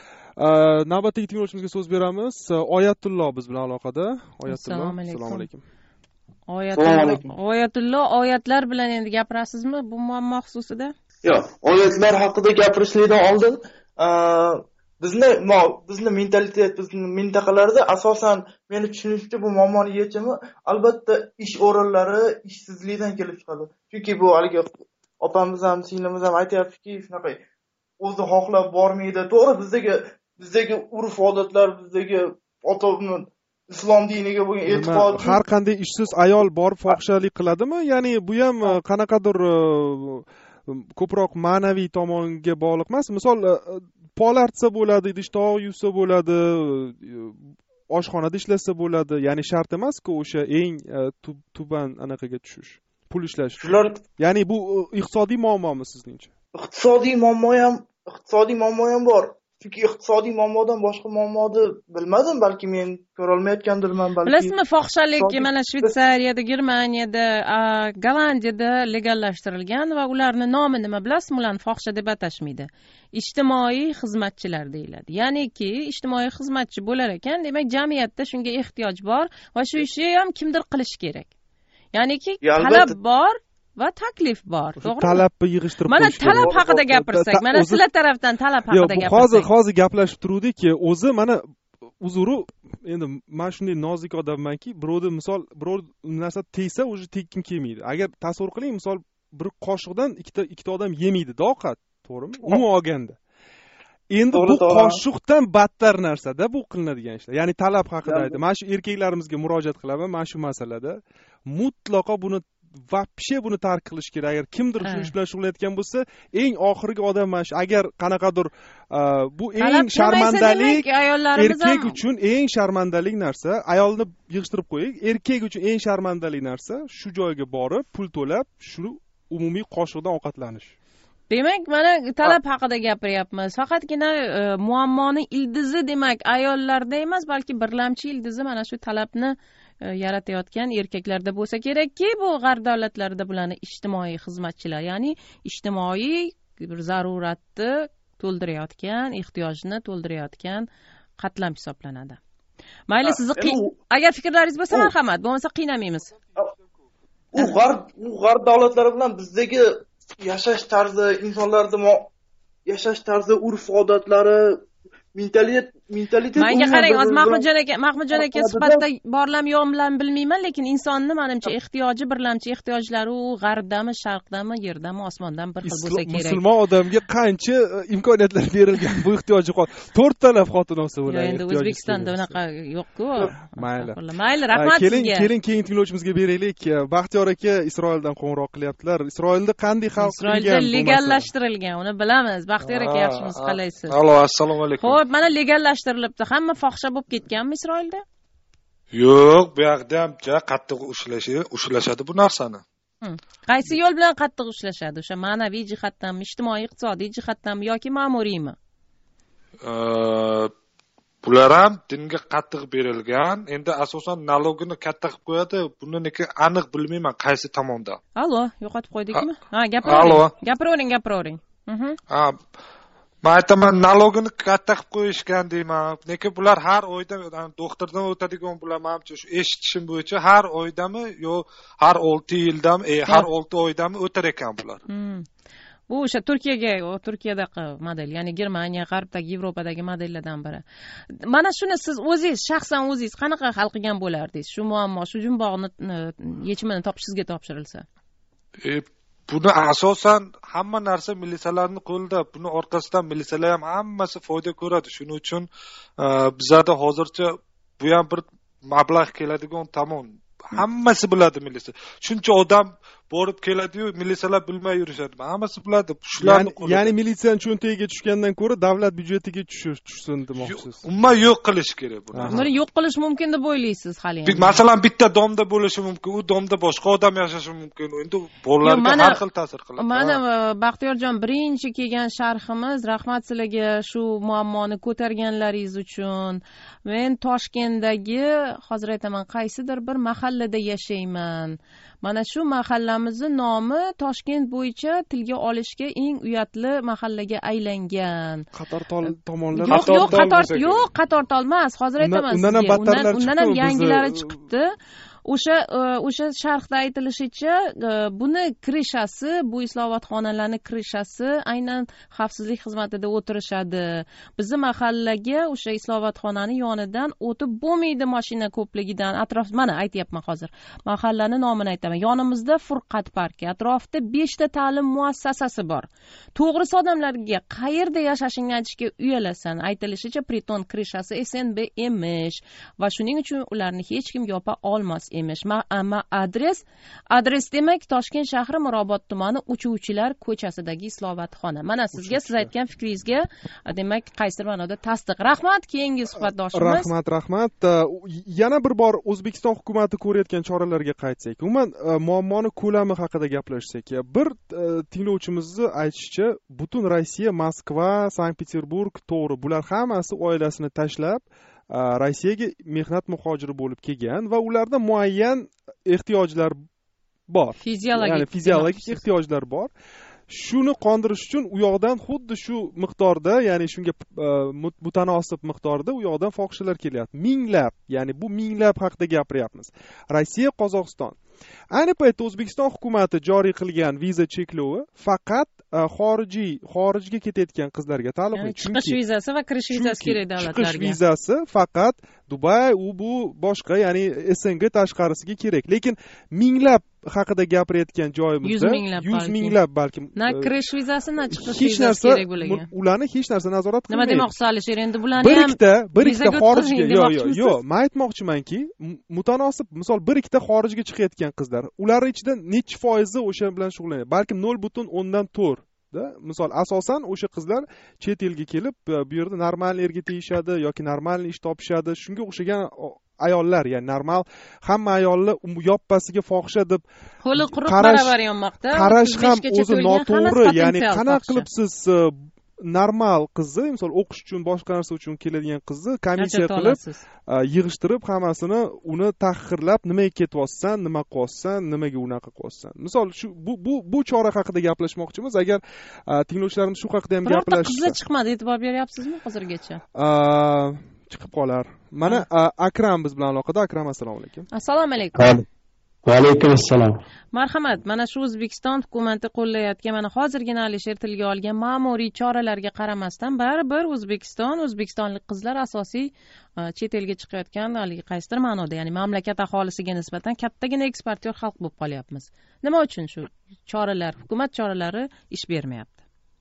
Navbatdagi tinglovchimizga so'z beramiz. Oyatullo biz bilan aloqada. Oyatullo, assalomu alaykum. Oyatullo, Oyatullo, oyatlar bilan endi gapirasizmi bu muammo xususida? yo'q, oyatlar haqida gapirishlikdan oldin bizni bizni mentalitet, bizni mintaqalarda asosan meni tushunishimcha bu muammoning yechimi albatta ish o'rinlari ishsizlikdan kelib chiqadi. Chunki bu haligi opamiz ham, singlimiz ham aytayaptiki, shunaqa o'zi xohlab bormaydi. To'g'ri, bizdagi bizdagi urf-odatlar, bizdagi ota-ona islom diniga bo'lgan e'tiqod, har qanday ishsiz ayol borib fohishalik qiladimi? Ya'ni bu ham qanaqadir ko'proq ma'naviy tomonga bog'liq emas. Misol, polartsa bo'ladi, idish-tovoq yuvsa bo'ladi, oshxonada ishlasa bo'ladi. Ya'ni shart emas-ku o'sha eng tuban anaqaga tushish, pul ishlash. Shular, ya'ni bu iqtisodiy muammomi sizningcha? Iqtisodiy muammo ham, iqtisodiy muammo ham bor. Chunki iqtisodiy muammodan boshqa muammoni bilmadim, balki men ko'ra olmayotgandirman, balki. Bilasizmi, fohishalik mana Shvetsariyada, Germaniyada, Gollandiyada legallashtirilgan va ularning nomi nima bilasizmi? Ularni fohisha deb atashmaydi. Ijtimoiy xizmatchilar deyiladi. Ya'niki ijtimoiy xizmatchi bo'lar ekan, demak jamiyatda shunga ehtiyoj bor va shu ishni ham kimdir qilish kerak. Ya'niki talab bor va taklif bor, to'g'rimi? Talabni yig'ishtirib mana talab haqida gapirsak, mana sizlar tarafdan talab haqida gapirsak. Hozir hozir gaplashib turuvdik-ki, o'zi mana uzuri, endi men shunday nozik odammanki, birovni misol biror narsa tegsa, o'zi tekkim kelmaydi. Agar tasavvur qiling, misol bir qoshiqdan ikkita ikkita odam yemaydi-da ovqat, to'g'rimi? Umuman olganda. Endi bu qoshiqdan battar narsada bu qilinadigan ishlar. Ya'ni talab haqida aytdi. Mana shu erkaklarimizga murojaat qilaman, mana shu masalada mutlaqo buni vapshe buni tark qilish kerak. Agar kimdir shu ish bilan shug'ullanayotgan bo'lsa, eng oxirgi odam mana shu. Agar qanaqadir bu eng sharmandalik erkak uchun eng sharmandalik narsa, ayolni yig'ishtirib qo'ying, erkak uchun eng sharmandalik narsa shu joyga borib, pul to'lab, shu umumiy qoshiqdan ovqatlanish. Demak, mana talab haqida gapiryapmiz. Faqatgina muammoning ildizi demak ayollarda emas, balki birlamchi ildizi mana shu talabni yaratayotgan erkaklarda bo'lsa kerakki, bu g'arb davlatlarida bularni ijtimoiy xizmatchilar, ya'ni ijtimoiy bir zaruratni to'ldirayotgan, ehtiyojni to'ldirayotgan qatlam hisoblanadi. Mayli, sizni agar fikrlaringiz bo'lsa marhamat, bo'lmasa qiynamaymiz. U g'arb u g'arb davlatlari bilan bizdagi yashash tarzi, insonlarning yashash tarzi, urf-odatlari, mentalitet mentalitet menga qarang, hozir Mahmudjon aka Mahmudjon aka suhbatda borlam yo'qmi bilmayman, lekin insonni menimcha ehtiyoji birlamchi ehtiyojlari u g'arbdami, sharqdami, yerdami, osmondan bir xil bo'lsa kerak. Musulmon odamga qancha imkoniyatlar berilgan, bu ehtiyoji to'rttalab xotin olsa bo'ladi. Endi O'zbekistonda unaqa yo'q-ku. Mayli. Mayli, rahmat sizga. Keling, keling keyingi tinglovchimizga beraylik. Baxtiyor aka Isroildan qo'ng'iroq qilyaptilar. Isroilda qanday xalq qilgan? Isroilda legallashtirilgan, uni bilamiz. Baxtiyor aka, yaxshimisiz, qalaysiz? Allo, assalomu alaykum. Xo'p, mana legallashtirilibdi. Hamma fohisha bo'lib ketganmi Isroilda? Yo'q, bu yoqda ham qattiq ushlashi, ushlashadi bu narsani. Qaysi yo'l bilan qattiq ushlashadi? O'sha ma'naviy jihatdanmi, ijtimoiy, iqtisodiy jihatdanmi yoki ma'muriymi? Bular ham dinga qattiq berilgan. Endi asosan nalogini katta qilib qo'yadi. Buniki aniq bilmayman qaysi tomonda. Allo, yo'qotib qo'ydikmi? Ha, gapiravering. Gapiravering, gapiravering. Ha, men aytaman, nalogini katta qilib qo'yishgan deyman. Lekin bular har oyda doktordan o'tadigan bular, menimcha shu eshitishim bo'yicha har oydami yo har olti yildami, e, har olti oydami o'tar ekan bular. Bu o'sha Turkiyaga, Turkiyadagi model, ya'ni Germaniya, G'arbdagi, Yevropadagi modellardan biri. Mana shuni siz o'zingiz, shaxsan o'zingiz qanaqa hal qilgan bo'lardingiz? Shu muammo, shu jumboqni yechimini topish sizga topshirilsa. E, buni asosan hamma narsa militsiyalarning qo'lida. Buni orqasidan militsiyalar ham hammasi foyda ko'radi. Shuning uchun bizda hozircha bu ham bir mablag' keladigan tomon. Hammasi biladi militsiya. Shuncha odam borib keladi-yu, militsiyalar bilmay yurishadi. Hammasi biladi. Shularni qo'lida. Ya'ni militsiyaning cho'ntagiga tushgandan ko'ra davlat byudjetiga tushish, tushsin demoqchisiz. Umuman yo'q qilish kerak buni. Buni yo'q qilish mumkin deb o'ylaysiz hali ham. Masalan, bitta domda bo'lishi mumkin, u domda boshqa odam yashashi mumkin. Endi bolalarga har xil ta'sir qiladi. Mana Baxtiyorjon, birinchi kelgan sharhimiz, rahmat sizlarga shu muammoni ko'targanlaringiz uchun. Men Toshkentdagi, hozir aytaman, qaysidir bir mahallada yashayman. Mana shu mahallamizni nomi Toshkent bo'yicha tilga olishga eng uyatli mahallaga aylangan. Qatortol tomonlar. Yo'q, yo'q, qator, yo'q, Qatortol emas. Hozir aytaman sizga. Undan ham yangilari chiqibdi. o'sha o'sha sharhda aytilishicha buni krishasi, bu islohotxonalarni krishasi aynan xavfsizlik xizmatida o'tirishadi. Bizni mahallaga o'sha islohotxonani yonidan o'tib bo'lmaydi mashina ko'pligidan. Atrof mana aytyapman hozir. Mahallani nomini aytaman. Yonimizda Furqat parki, atrofida beshta ta'lim muassasasi bor. To'g'risi odamlarga qayerda yashashingni aytishga uyalasan. Aytilishicha Priton krishasi S N B emish va shuning uchun ularni hech kim yopa olmas emish. Ma, ma adres adres demak Toshkent shahri Mirobod tumani Uchuvchilar ko'chasidagi islohotxona. Mana sizga siz aytgan fikringizga demak qaysidir ma'noda tasdiq. Rahmat, keyingi suhbatdoshimiz. Rahmat, rahmat. Yana bir bor O'zbekiston hukumati ko'rayotgan choralarga qaytsak, umuman muammoni ko'lami haqida gaplashsak, bir tinglovchimizni aytishicha, butun Rossiya, Moskva, Sankt-Peterburg, to'g'ri, bular hammasi oilasini tashlab Rossiyaga mehnat muhojiri bo'lib kelgan va ularda muayyan ehtiyojlar bor. Fiziologik, ya'ni fiziologik ehtiyojlar bor. Shuni qondirish uchun u yoqdan xuddi shu miqdorda, ya'ni shunga mutanosib miqdorda u yoqdan fohishalar kelyapti. Minglab, ya'ni bu minglab haqida gapiryapmiz. Rossiya, Qozog'iston. Ayni paytda O'zbekiston hukumati joriy qilgan viza cheklovi faqat xorijiy, xorijga ketayotgan qizlarga taalluqli. Chiqish vizasi va kirish vizasi kerak davlatlarga. Chiqish vizasi faqat Dubay, u bu boshqa, ya'ni S N G tashqarisiga kerak. Lekin minglab haqida gapirayotgan joyimizda yuz minglab balki na kirish vizasi, na chiqish vizasi kerak bo'lgan. Ularni hech narsa nazorat qilmaydi. Nima demoqchi Alisher, endi bularni ham bir ikkita, bir ikkita xorijga, yo'q, yo'q, yo'q, men aytmoqchimanki, mutanosib, misol bir ikkita xorijga chiqayotgan qizlar, ular ichidan necha foizi o'sha bilan shug'ullanadi? Balkim nol butun o'ndan to'rt. Misol asosan o'sha qizlar chet elga kelib, bu yerda normal erga tegishadi yoki normal ish topishadi. Shunga o'xshagan ayollar, ya'ni normal hamma ayollar yoppasiga fohisha deb qo'li quruq baravar yonmoqda. Qarash ham o'zi noto'g'ri, ya'ni qanaqa qilib siz normal qizni, misol o'qish uchun, boshqa narsa uchun keladigan qizni komissiya qilib yig'ishtirib hammasini uni tahqirlab, nimaga ketyapsan, nima qilyapsan, nimaga unaqa qilyapsan. Misol shu bu bu bu chora haqida gaplashmoqchimiz. Agar tinglovchilarimiz shu haqida ham gaplashsa. Qizlar chiqmadi, e'tibor beryapsizmi hozirgacha? Chiqib qolar. Mana Akram biz bilan aloqada. Akram, assalomu alaykum. Assalomu alaykum. Va alaykum assalom. Marhamat, mana shu O'zbekiston hukumati qo'llayotgan, mana hozirgina Alisher tilga olgan ma'muriy choralarga qaramasdan baribir O'zbekiston, o'zbekistonlik qizlar asosiy chet elga chiqayotgan, haligi qaysidir ma'noda, ya'ni mamlakat aholisiga nisbatan kattagina eksportyor xalq bo'lib qolyapmiz. Nima uchun shu choralar, hukumat choralari ish bermayapti?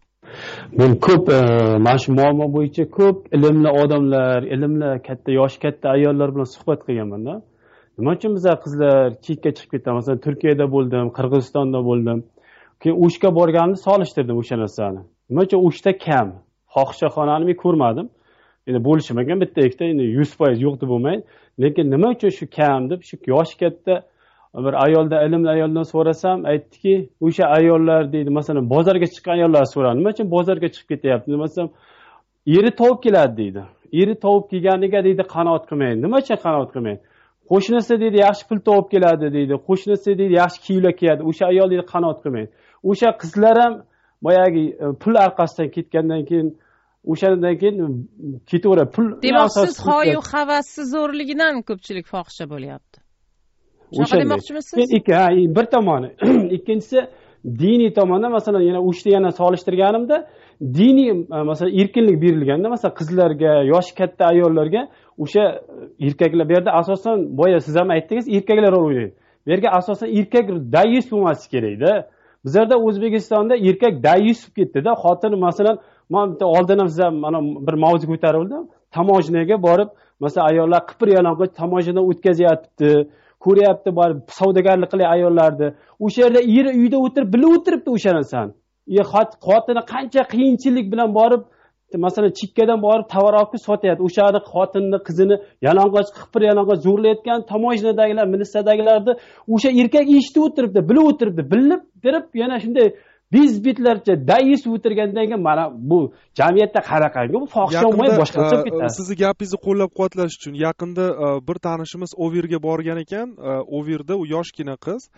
Men ko'p mana shu muammo bo'yicha ko'p ilmli odamlar, ilmli katta, yoshi katta ayollar bilan suhbat qilganman-da. Nima uchun bizlar qizlar chetga chiqib ketamiz? Masalan, Turkiyada bo'ldim, Qirg'izistonda bo'ldim. Keyin o'shga borganimda solishtirdim o'sha narsani. Nima uchun o'shda kam? Fohishaxonani men ko'rmadim. Endi bo'lishmagan bitta ikkita, endi yuz foiz yo'q deb bo'lmaydi. Lekin nima uchun shu kam deb shu yoshi katta bir ayolda, ilmli ayoldan so'rasam, aytdiki, o'sha ayollar deydi, masalan, bozorga chiqqan ayollar so'radi. Nima uchun bozorga chiqib ketyapti? Masalan, eri tovib keladi deydi. Eri tovib kelganiga deydi qanoat qilmaydi. Nima uchun qanoat qilmaydi? Qo'shnisi deydi yaxshi pul topib keladi deydi. Qo'shnisi deydi yaxshi kiyimlar kiyadi. O'sha ayol deydi qanoat qilmaydi. O'sha qizlar ham boyagi pul orqasidan ketgandan keyin o'shandan keyin ketaveradi. Pul demak, siz xoyu havasi zo'rligidan ko'pchilik fohisha bo'lyapti. Shunaqa demoqchimisiz? Ikki, ha, bir tomoni. Ikkinchisi diniy tomondan, masalan, yana o'shda yana solishtirganimda diniy masalan erkinlik berilganda, masalan, qizlarga, yoshi katta ayollarga o'sha erkaklar bu yerda asosan boya siz ham aytdingiz, erkaklar rol o'ynaydi. Bu yerga asosan erkak dayus bo'lmasi kerak-da. Bizlarda O'zbekistonda erkak dayus bo'lib ketdi-da. Xotin masalan, men oldin ham siz ham mana bir mavzu ko'tarildim. Tamojnaga borib, masalan, ayollar qipir yalang'och tamojnadan o'tkazyapti. Ko'ryapti, borib savdogarlik qilay ayollarni. O'sha yerda eri uyda o'tirib, bilib o'tiribdi o'sha narsani. Xotini qancha qiyinchilik bilan borib, masalan, chikkadan borib tovar olib sotyapti. O'shani xotinni, qizini yalang'och, qipir yalang'och zo'rlayotgan tamojnadagilar, ministrdagilarni o'sha erkak eshitib o'tiribdi, bilib o'tiribdi, bilib berib, yana shunday bezbetlarcha dayis o'tirgandan keyin mana bu jamiyatda qaraqanga bu fohishamoy boshqacha bo'lib ketadi. Sizni gapingizni qo'llab-quvvatlash uchun yaqinda bir tanishimiz Overga borgan ekan. Overda u yoshgina qiz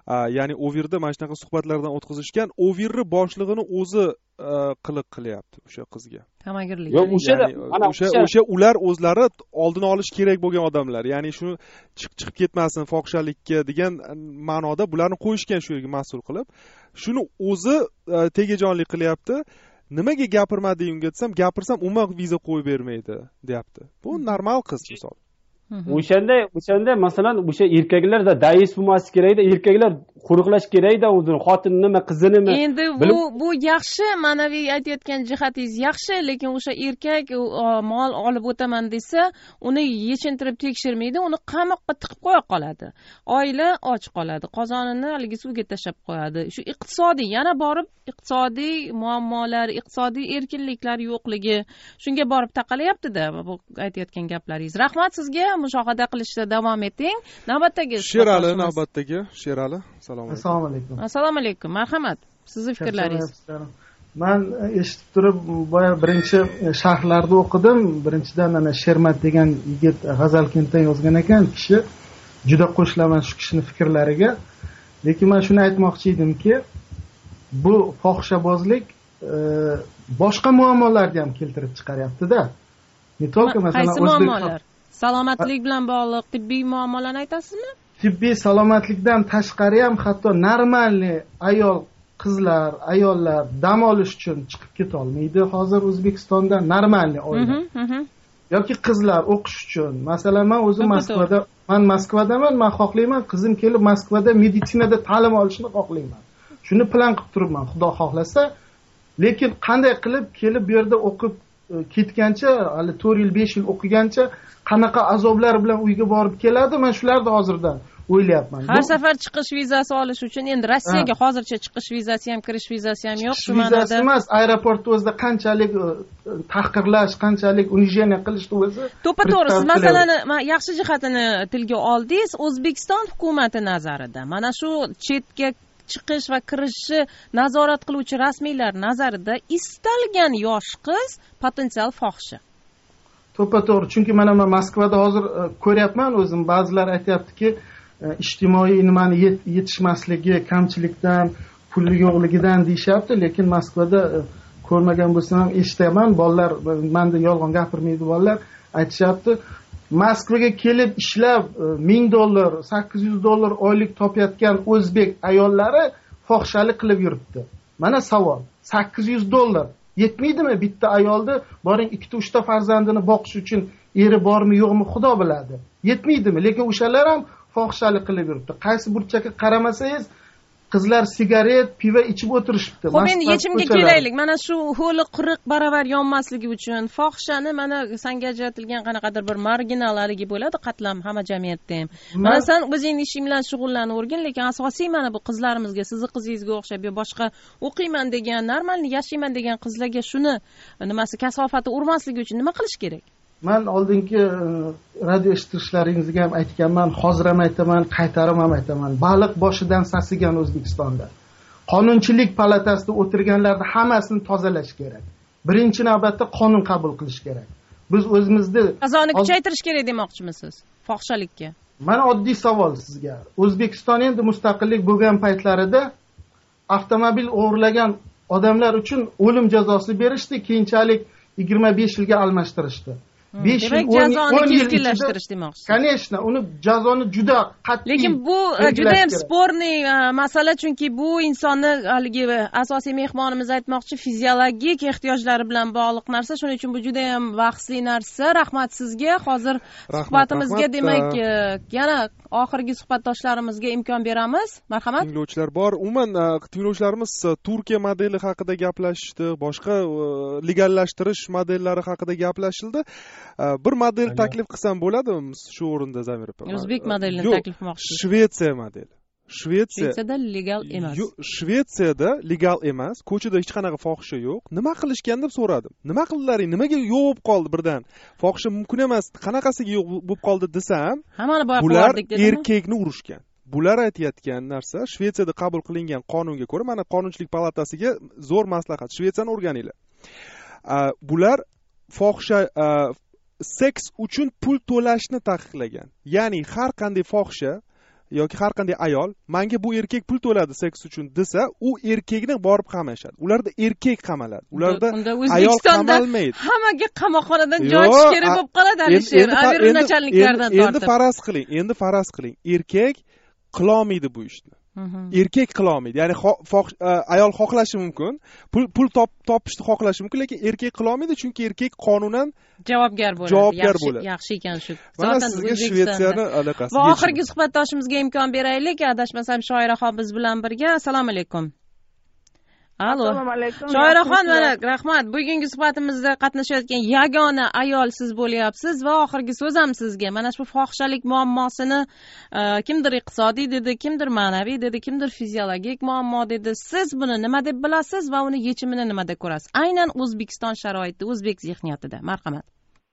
ya'ni overda mana shunaqa suhbatlardan o'tkazishgan, overni boshlig'ini o'zi qiliq qilyapti o'sha qizga. Tamagirlik. Yo'q, o'sha o'sha o'sha ular o'zlari oldini olish kerak bo'lgan odamlar. Ya'ni shuni chiqib ketmasin fohishalikka degan ma'noda bularni qo'yishgan shu yerga mas'ul qilib, shuni o'zi tegajonlik qilyapti. Nimaga gapirmading unga desam, gapirsam umuman viza qo'yib bermaydi, deyapti. Bu normal qiz misol. O'shanda o'shanda masalan o'sha erkaklarda dais bo'lmasi kerakda, erkaklar qo'riqlash kerakda o'zini, xotinini, qizinimi. Endi bu bu yaxshi, ma'naviy aytayotgan jihatingiz yaxshi, lekin o'sha erkak mol olib o'taman desa, uni yechintirib tekshirmaydi, uni qamoqqa tiqib qo'ya qoladi. Oila och qoladi, qozonini haligi suvga tashlab qo'yadi. Shu iqtisodiy, yana borib iqtisodiy muammolar, iqtisodiy erkinliklar yo'qligi shunga borib taqalayapti-da bu aytayotgan gaplaringiz. Rahmat sizga, mushohada qilishda davom eting. Navbatdagi Sherali, navbatdagi Sherali. Assalomu alaykum. Assalomu alaykum. Marhamat. Sizning fikrlaringiz. Men eshitib turib, boya birinchi sharhlarni o'qidim. Birinchidan ana Shermat degan yigit G'azalkentdan yozgan ekan, kishi juda qo'shilaman shu kishining fikrlariga. Lekin men shuni aytmoqchi edimki, bu fohishabozlik boshqa muammolarni ham keltirib chiqaryapti-da. Ne только masalan muammolar? Salomatlik bilan bog'liq tibbiy muammolarni aytasizmi? Tibbiy salomatlikdan tashqari ham hatto normalniy ayol qizlar, ayollar dam olish uchun chiqib keta olmaydi. Hozir O'zbekistonda normalniy oila. Yoki qizlar o'qish uchun. Masalan, men o'zim Moskvada, men Moskvadaman, men xohlayman qizim kelib Moskvada meditsinada ta'lim olishni xohlayman. Shuni plan qilib turibman, Xudo xohlasa. Lekin qanday qilib kelib bu yerda o'qib ketgancha, hali to'rt yil, besh yil o'qigancha qanaqa azoblar bilan uyga borib keladi, men shularni hozirdan o'ylayapman. Har safar chiqish vizasi olish uchun endi Rossiyaga hozircha chiqish vizasi ham, kirish vizasi ham yo'q, shu ma'noda. Vizasi emas, aeroportda o'zida qanchalik tahqirlash, qanchalik unijeniya qilishni o'zi. To'ppa-to'g'ri, siz masalani yaxshi jihatini tilga oldingiz. O'zbekiston hukumati nazarida mana shu chetga chiqish va kirishni nazorat qiluvchi rasmiylar nazarida istalgan yosh qiz potensial fohisha. To'ppa-to'g'ri, chunki mana men Moskvada hozir ko'ryapman, o'zim ba'zilar aytayaptiki, ijtimoiy nimani yetishmasligi, kamchilikdan, pulli yo'qligidan deyishyapti, lekin Moskvada ko'rmagan bo'lsam ham eshitaman, bolalar, menda yolg'on gapirmaydi bolalar, aytishyapti, Moskvaga kelib ishlab ming dollar, sakkiz yuz dollar oylik topayotgan o'zbek ayollari fohishalik qilib yuribdi. Mana savol, sakkiz yuz dollar yetmaydimi bitta ayolni boring ikkita uchta farzandini boqish uchun eri bormi yo'qmi Xudo biladi. Yetmaydimi? Lekin o'shalar ham fohishalik qilib yuribdi. Qaysi burchakka qaramasangiz qizlar sigaret, pivo ichib o'tirishibdi. Xo'p, endi yechimga kelaylik. Mana shu ho'li quruq baravar yonmasligi uchun fohishani mana senga ajratilgan qanaqadir bir marginal haligi bo'ladi, qatlam hamma jamiyatda ham. Mana sen o'zing ishing bilan shug'ullanib o'rgin, lekin asosiy mana bu qizlarimizga, sizni qizingizga o'xshab yo boshqa o'qiyman degan, normalni yashayman degan qizlarga shuni nimasi kasofati urmasligi uchun nima qilish kerak? Men oldingi radio eshittirishlaringizga ham aytganman, hozir ham aytaman, qaytarib ham aytaman. Baliq boshidan sasigan O'zbekistonda. Qonunchilik palatasida o'tirganlarni hammasini tozalash kerak. Birinchi navbatda qonun qabul qilish kerak. Biz o'zimizni jazoni kuchaytirish kerak demoqchimisiz fohishalikka? Mana oddiy savol sizga. O'zbekiston endi mustaqillik bo'lgan paytlarida avtomobil o'g'irlagan odamlar uchun o'lim jazosi berishdi, keyinchalik yigirma besh yilga almashtirishdi. besh yil, o'n yil keskinlashtirish demoqchisiz. Конечно, uni jazoni juda qat'iy. Lekin bu juda ham sporniy masala, chunki bu insonni haligi asosiy mehmonimiz aytmoqchi, fiziologik ehtiyojlari bilan bog'liq narsa, shuning uchun bu juda ham bahsli narsa. Rahmat sizga. Hozir suhbatimizga demak yana oxirgi suhbatdoshlarimizga imkon beramiz. Marhamat. Tinglovchilar bor. Umuman tinglovchilarimiz Turkiya modeli haqida gaplashishdi, boshqa legallashtirish modellari haqida gaplashildi. Bir model taklif qilsam bo'ladimi shu o'rinda Zamir opa? O'zbek modelini taklif qilmoqchisiz. Shvetsiya modeli. Shvetsiya Shvetsiyada legal emas. Shvetsiyada legal emas, ko'chada hech qanaqa fohisha yo'q. Nima qilishgan deb so'radim. Nima qildilaring? Nimaga yo'q bo'lib qoldi birdan? Fohisha mumkin emas, qanaqasiga yo'q bo'lib qoldi desam, hammani boya qilardik dedimi? Bular erkakni urishgan. Bular aytayotgan narsa Shvetsiyada qabul qilingan qonunga ko'ra, mana Qonunchilik palatasiga zo'r maslahat. Shvetsiyani o'rganinglar. Bular fohisha seks uchun pul to'lashni taqiqlagan. Ya'ni har qanday fohisha, yoki har qanday ayol menga bu erkak pul to'ladi seks uchun desa, u erkakni borib qamashadi. Ularda erkak qamaladi. Ularda ayol qamalmaydi. Hammaga qamoqxonadan joy chiqish kerak bo'lib qoladi Alisher. Avir nachalniklardan tortib. Endi faraz qiling, endi faraz qiling. Erkak qilolmaydi bu ishni. Erkak qilolmaydi. Ya'ni ayol xohlashi mumkin, pul pul topishni xohlashi mumkin, lekin erkak qilolmaydi, chunki erkak qonunan javobgar bo'ladi. Javobgar bo'ladi. Yaxshi ekan shu. Zotan sizga Shvetsiyani aloqasi. Va oxirgi suhbatdoshimizga imkon beraylik. Adashmasam Shoiraxon biz bilan birga. Assalomu alaykum. Allo. Assalomu alaykum. Shoiraxon, mana rahmat. Bugungi suhbatimizda qatnashayotgan yagona ayol siz bo'lyapsiz va oxirgi so'z ham sizga. Mana shu fohishalik muammosini kimdir iqtisodiy dedi, kimdir ma'naviy dedi, kimdir fiziologik muammo dedi. Siz buni nima deb bilasiz va uni yechimini nimada ko'rasiz? Aynan O'zbekiston sharoitida, o'zbek zihniyatida. Marhamat.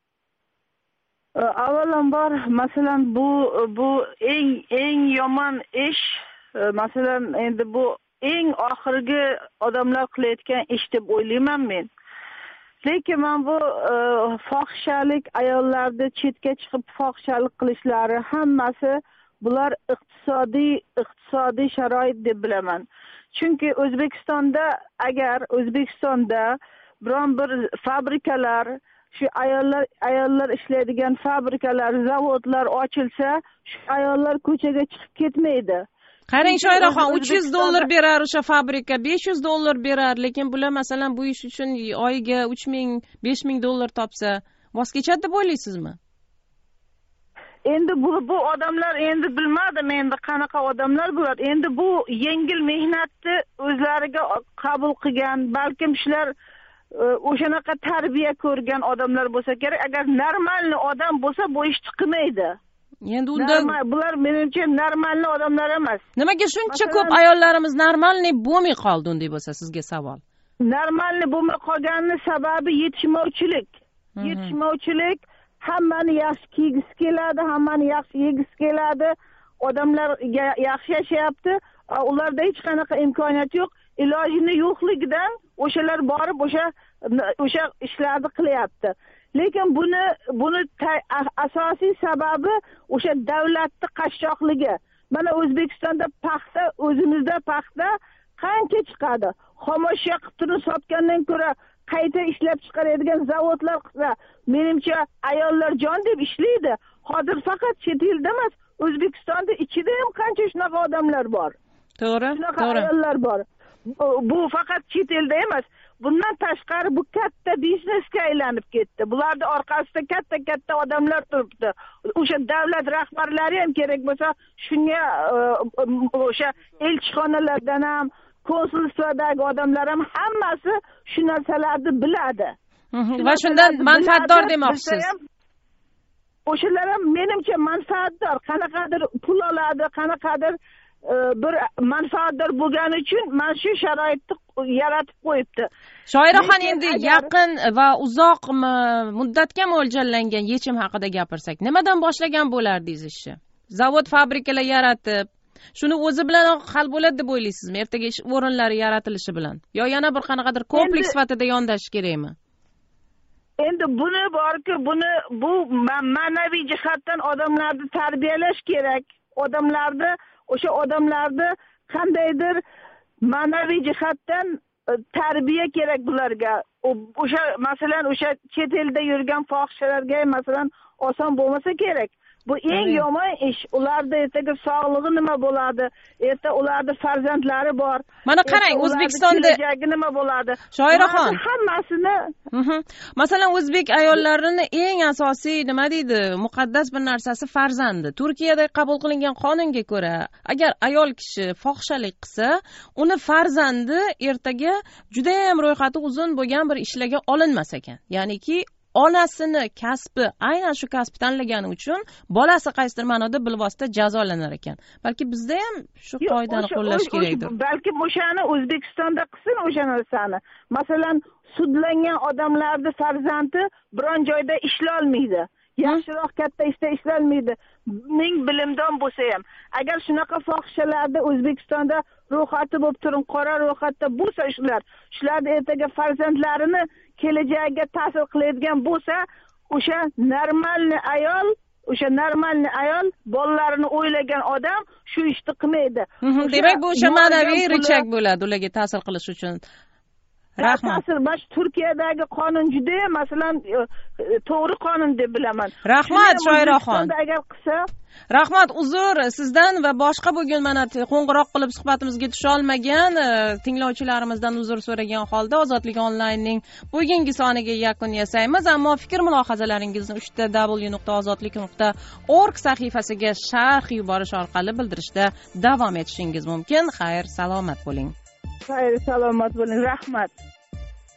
Avvalambor, masalan, bu bu eng eng yomon ish, masalan, endi bu eng oxirgi odamlar qilayotgan ish deb o'ylayman men. Lekin men bu fohishalik, ayollarni chetga chiqib fohishalik qilishlari hammasi bular iqtisodiy iqtisodiy sharoit deb bilaman. Chunki O'zbekistonda agar O'zbekistonda biron bir fabrikalar, shu ayollar ayollar ishlaydigan fabrikalar, zavodlar ochilsa, shu ayollar ko'chaga chiqib ketmaydi. Qarang Shoiraxon, uch yuz dollar berar o'sha fabrika, besh yuz dollar berar, lekin bular masalan bu ish uchun oyiga uch ming, besh ming dollar topsa, voz kechadi deb o'ylaysizmi? Endi bu bu odamlar endi bilmadim endi qanaqa odamlar bular. Endi bu yengil mehnatni o'zlariga qabul qilgan, balkim shular o'shanaqa tarbiya ko'rgan odamlar bo'lsa kerak. Agar normalni odam bo'lsa bu ishni qilmaydi. Endi unda bular menimcha normalni odamlar emas. Nimaga shuncha ko'p ayollarimiz normalni bo'lmay qoldi unda bo'lsa, sizga savol. Normalni bo'lmay qolganining sababi yetishmovchilik. Yetishmovchilik, hammani yaxshi kiygisi keladi, hammani yaxshi yegisi keladi, odamlar yaxshi yashayapti, ularda hech qanaqa imkoniyat yo'q. Ilojini yo'qligidan o'shalar borib o'sha o'sha ishlarni qilyapti. Lekin buni buni asosiy sababi o'sha davlatning qashshoqligi. Mana O'zbekistonda paxta, o'zimizda paxta qancha chiqadi? Xomashyo qilib turib sotgandan ko'ra qayta ishlab chiqaradigan zavodlar qilsa, menimcha ayollar jon deb ishlaydi. Hozir faqat chet elda emas, O'zbekistonda ichida ham qancha shunaqa odamlar bor. To'g'ri, shunaqa ayollar bor. Bu faqat chet elda emas. Bundan tashqari bu katta biznesga aylanib ketdi. Bularning orqasida katta-katta odamlar turibdi. O'sha davlat rahbarlari ham kerak bo'lsa, shunga o'sha elchixonalardan ham, konsulstvadagi odamlar ham hammasi shu narsalarni biladi. Va shundan manfaatdor demoqchisiz. O'shalar ham menimcha manfaatdor. Qanaqadir pul oladi, qanaqadir bir manfaatdor bo'lgani uchun mana shu sharoitni yaratib qo'yibdi. Shoiraxon, endi yaqin va uzoq muddatga mo'ljallangan yechim haqida gapirsak, nimadan boshlagan bo'lardingiz ishni? Zavod, fabrikalar yaratib, shuni o'zi bilan hal bo'ladi deb o'ylaysizmi? Ertaga ish o'rinlari yaratilishi bilan yo yana bir qanaqadir kompleks sifatida yondashish kerakmi? Endi buni borki, buni bu ma'naviy jihatdan odamlarni tarbiyalash kerak. Odamlarni o'sha odamlarni qandaydir ma'naviy jihatdan tarbiya kerak bularga. O'sha masalan o'sha chet elda yurgan fohishalarga masalan oson bo'lmasa kerak. Bu eng yomon ish. Ularda ertaga sog'lig'i nima bo'ladi? Erta ularda farzandlari bor. Mana qarang, O'zbekistonda kelajagi nima bo'ladi? Shoiraxon, hammasini. Masalan, o'zbek ayollarining eng asosiy nima deydi, muqaddas bir narsasi farzandi. Turkiyada qabul qilingan qonunga ko'ra, agar ayol kishi fohishalik qilsa, uni farzandi ertaga juda ham ro'yxati uzun bo'lgan bir ishlarga olinmas ekan. Ya'niki onasini kasbi, aynan shu kasb tanlagani uchun bolasi qaysidir ma'noda bilvosita jazolanar ekan. Balki bizda ham shu qoidani qo'llash kerakdir. Balki o'shani O'zbekistonda qilsin o'sha narsani. Masalan, sudlangan odamlarning farzandi biron joyda ishlay olmaydi. Yaxshiroq katta ishda ishlanmaydi. Ming bilimdon bo'lsa ham. Agar shunaqa fohishalarda O'zbekistonda ro'yxati bo'lib turib, qora ro'yxatda bo'lsa shular, shularning ertaga farzandlarini kelajagiga ta'sir qiladigan bo'lsa, o'sha normalni ayol, o'sha normalni ayol bolalarini o'ylagan odam shu ishni qilmaydi. Demak, bu o'sha ma'naviy richak bo'ladi ularga ta'sir qilish uchun. Rahmat. Ta'sir, mana Turkiyadagi qonun juda, masalan, to'g'ri qonun deb bilaman. Rahmat, Shoiraxon. Agar qilsa Rahmat, uzr sizdan va boshqa bugun mana qo'ng'iroq qilib suhbatimizga tusha olmagan tinglovchilarimizdan uzr so'ragan holda Ozodlik onlaynning bugungi soniga yakun yasaymiz, ammo fikr mulohazalaringizni uchta w nuqta ozodlik nuqta org sahifasiga sharh yuborish orqali bildirishda davom etishingiz mumkin. Xayr, salomat bo'ling. Xayr, salomat bo'ling. Rahmat.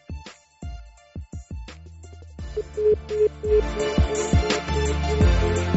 Thank you.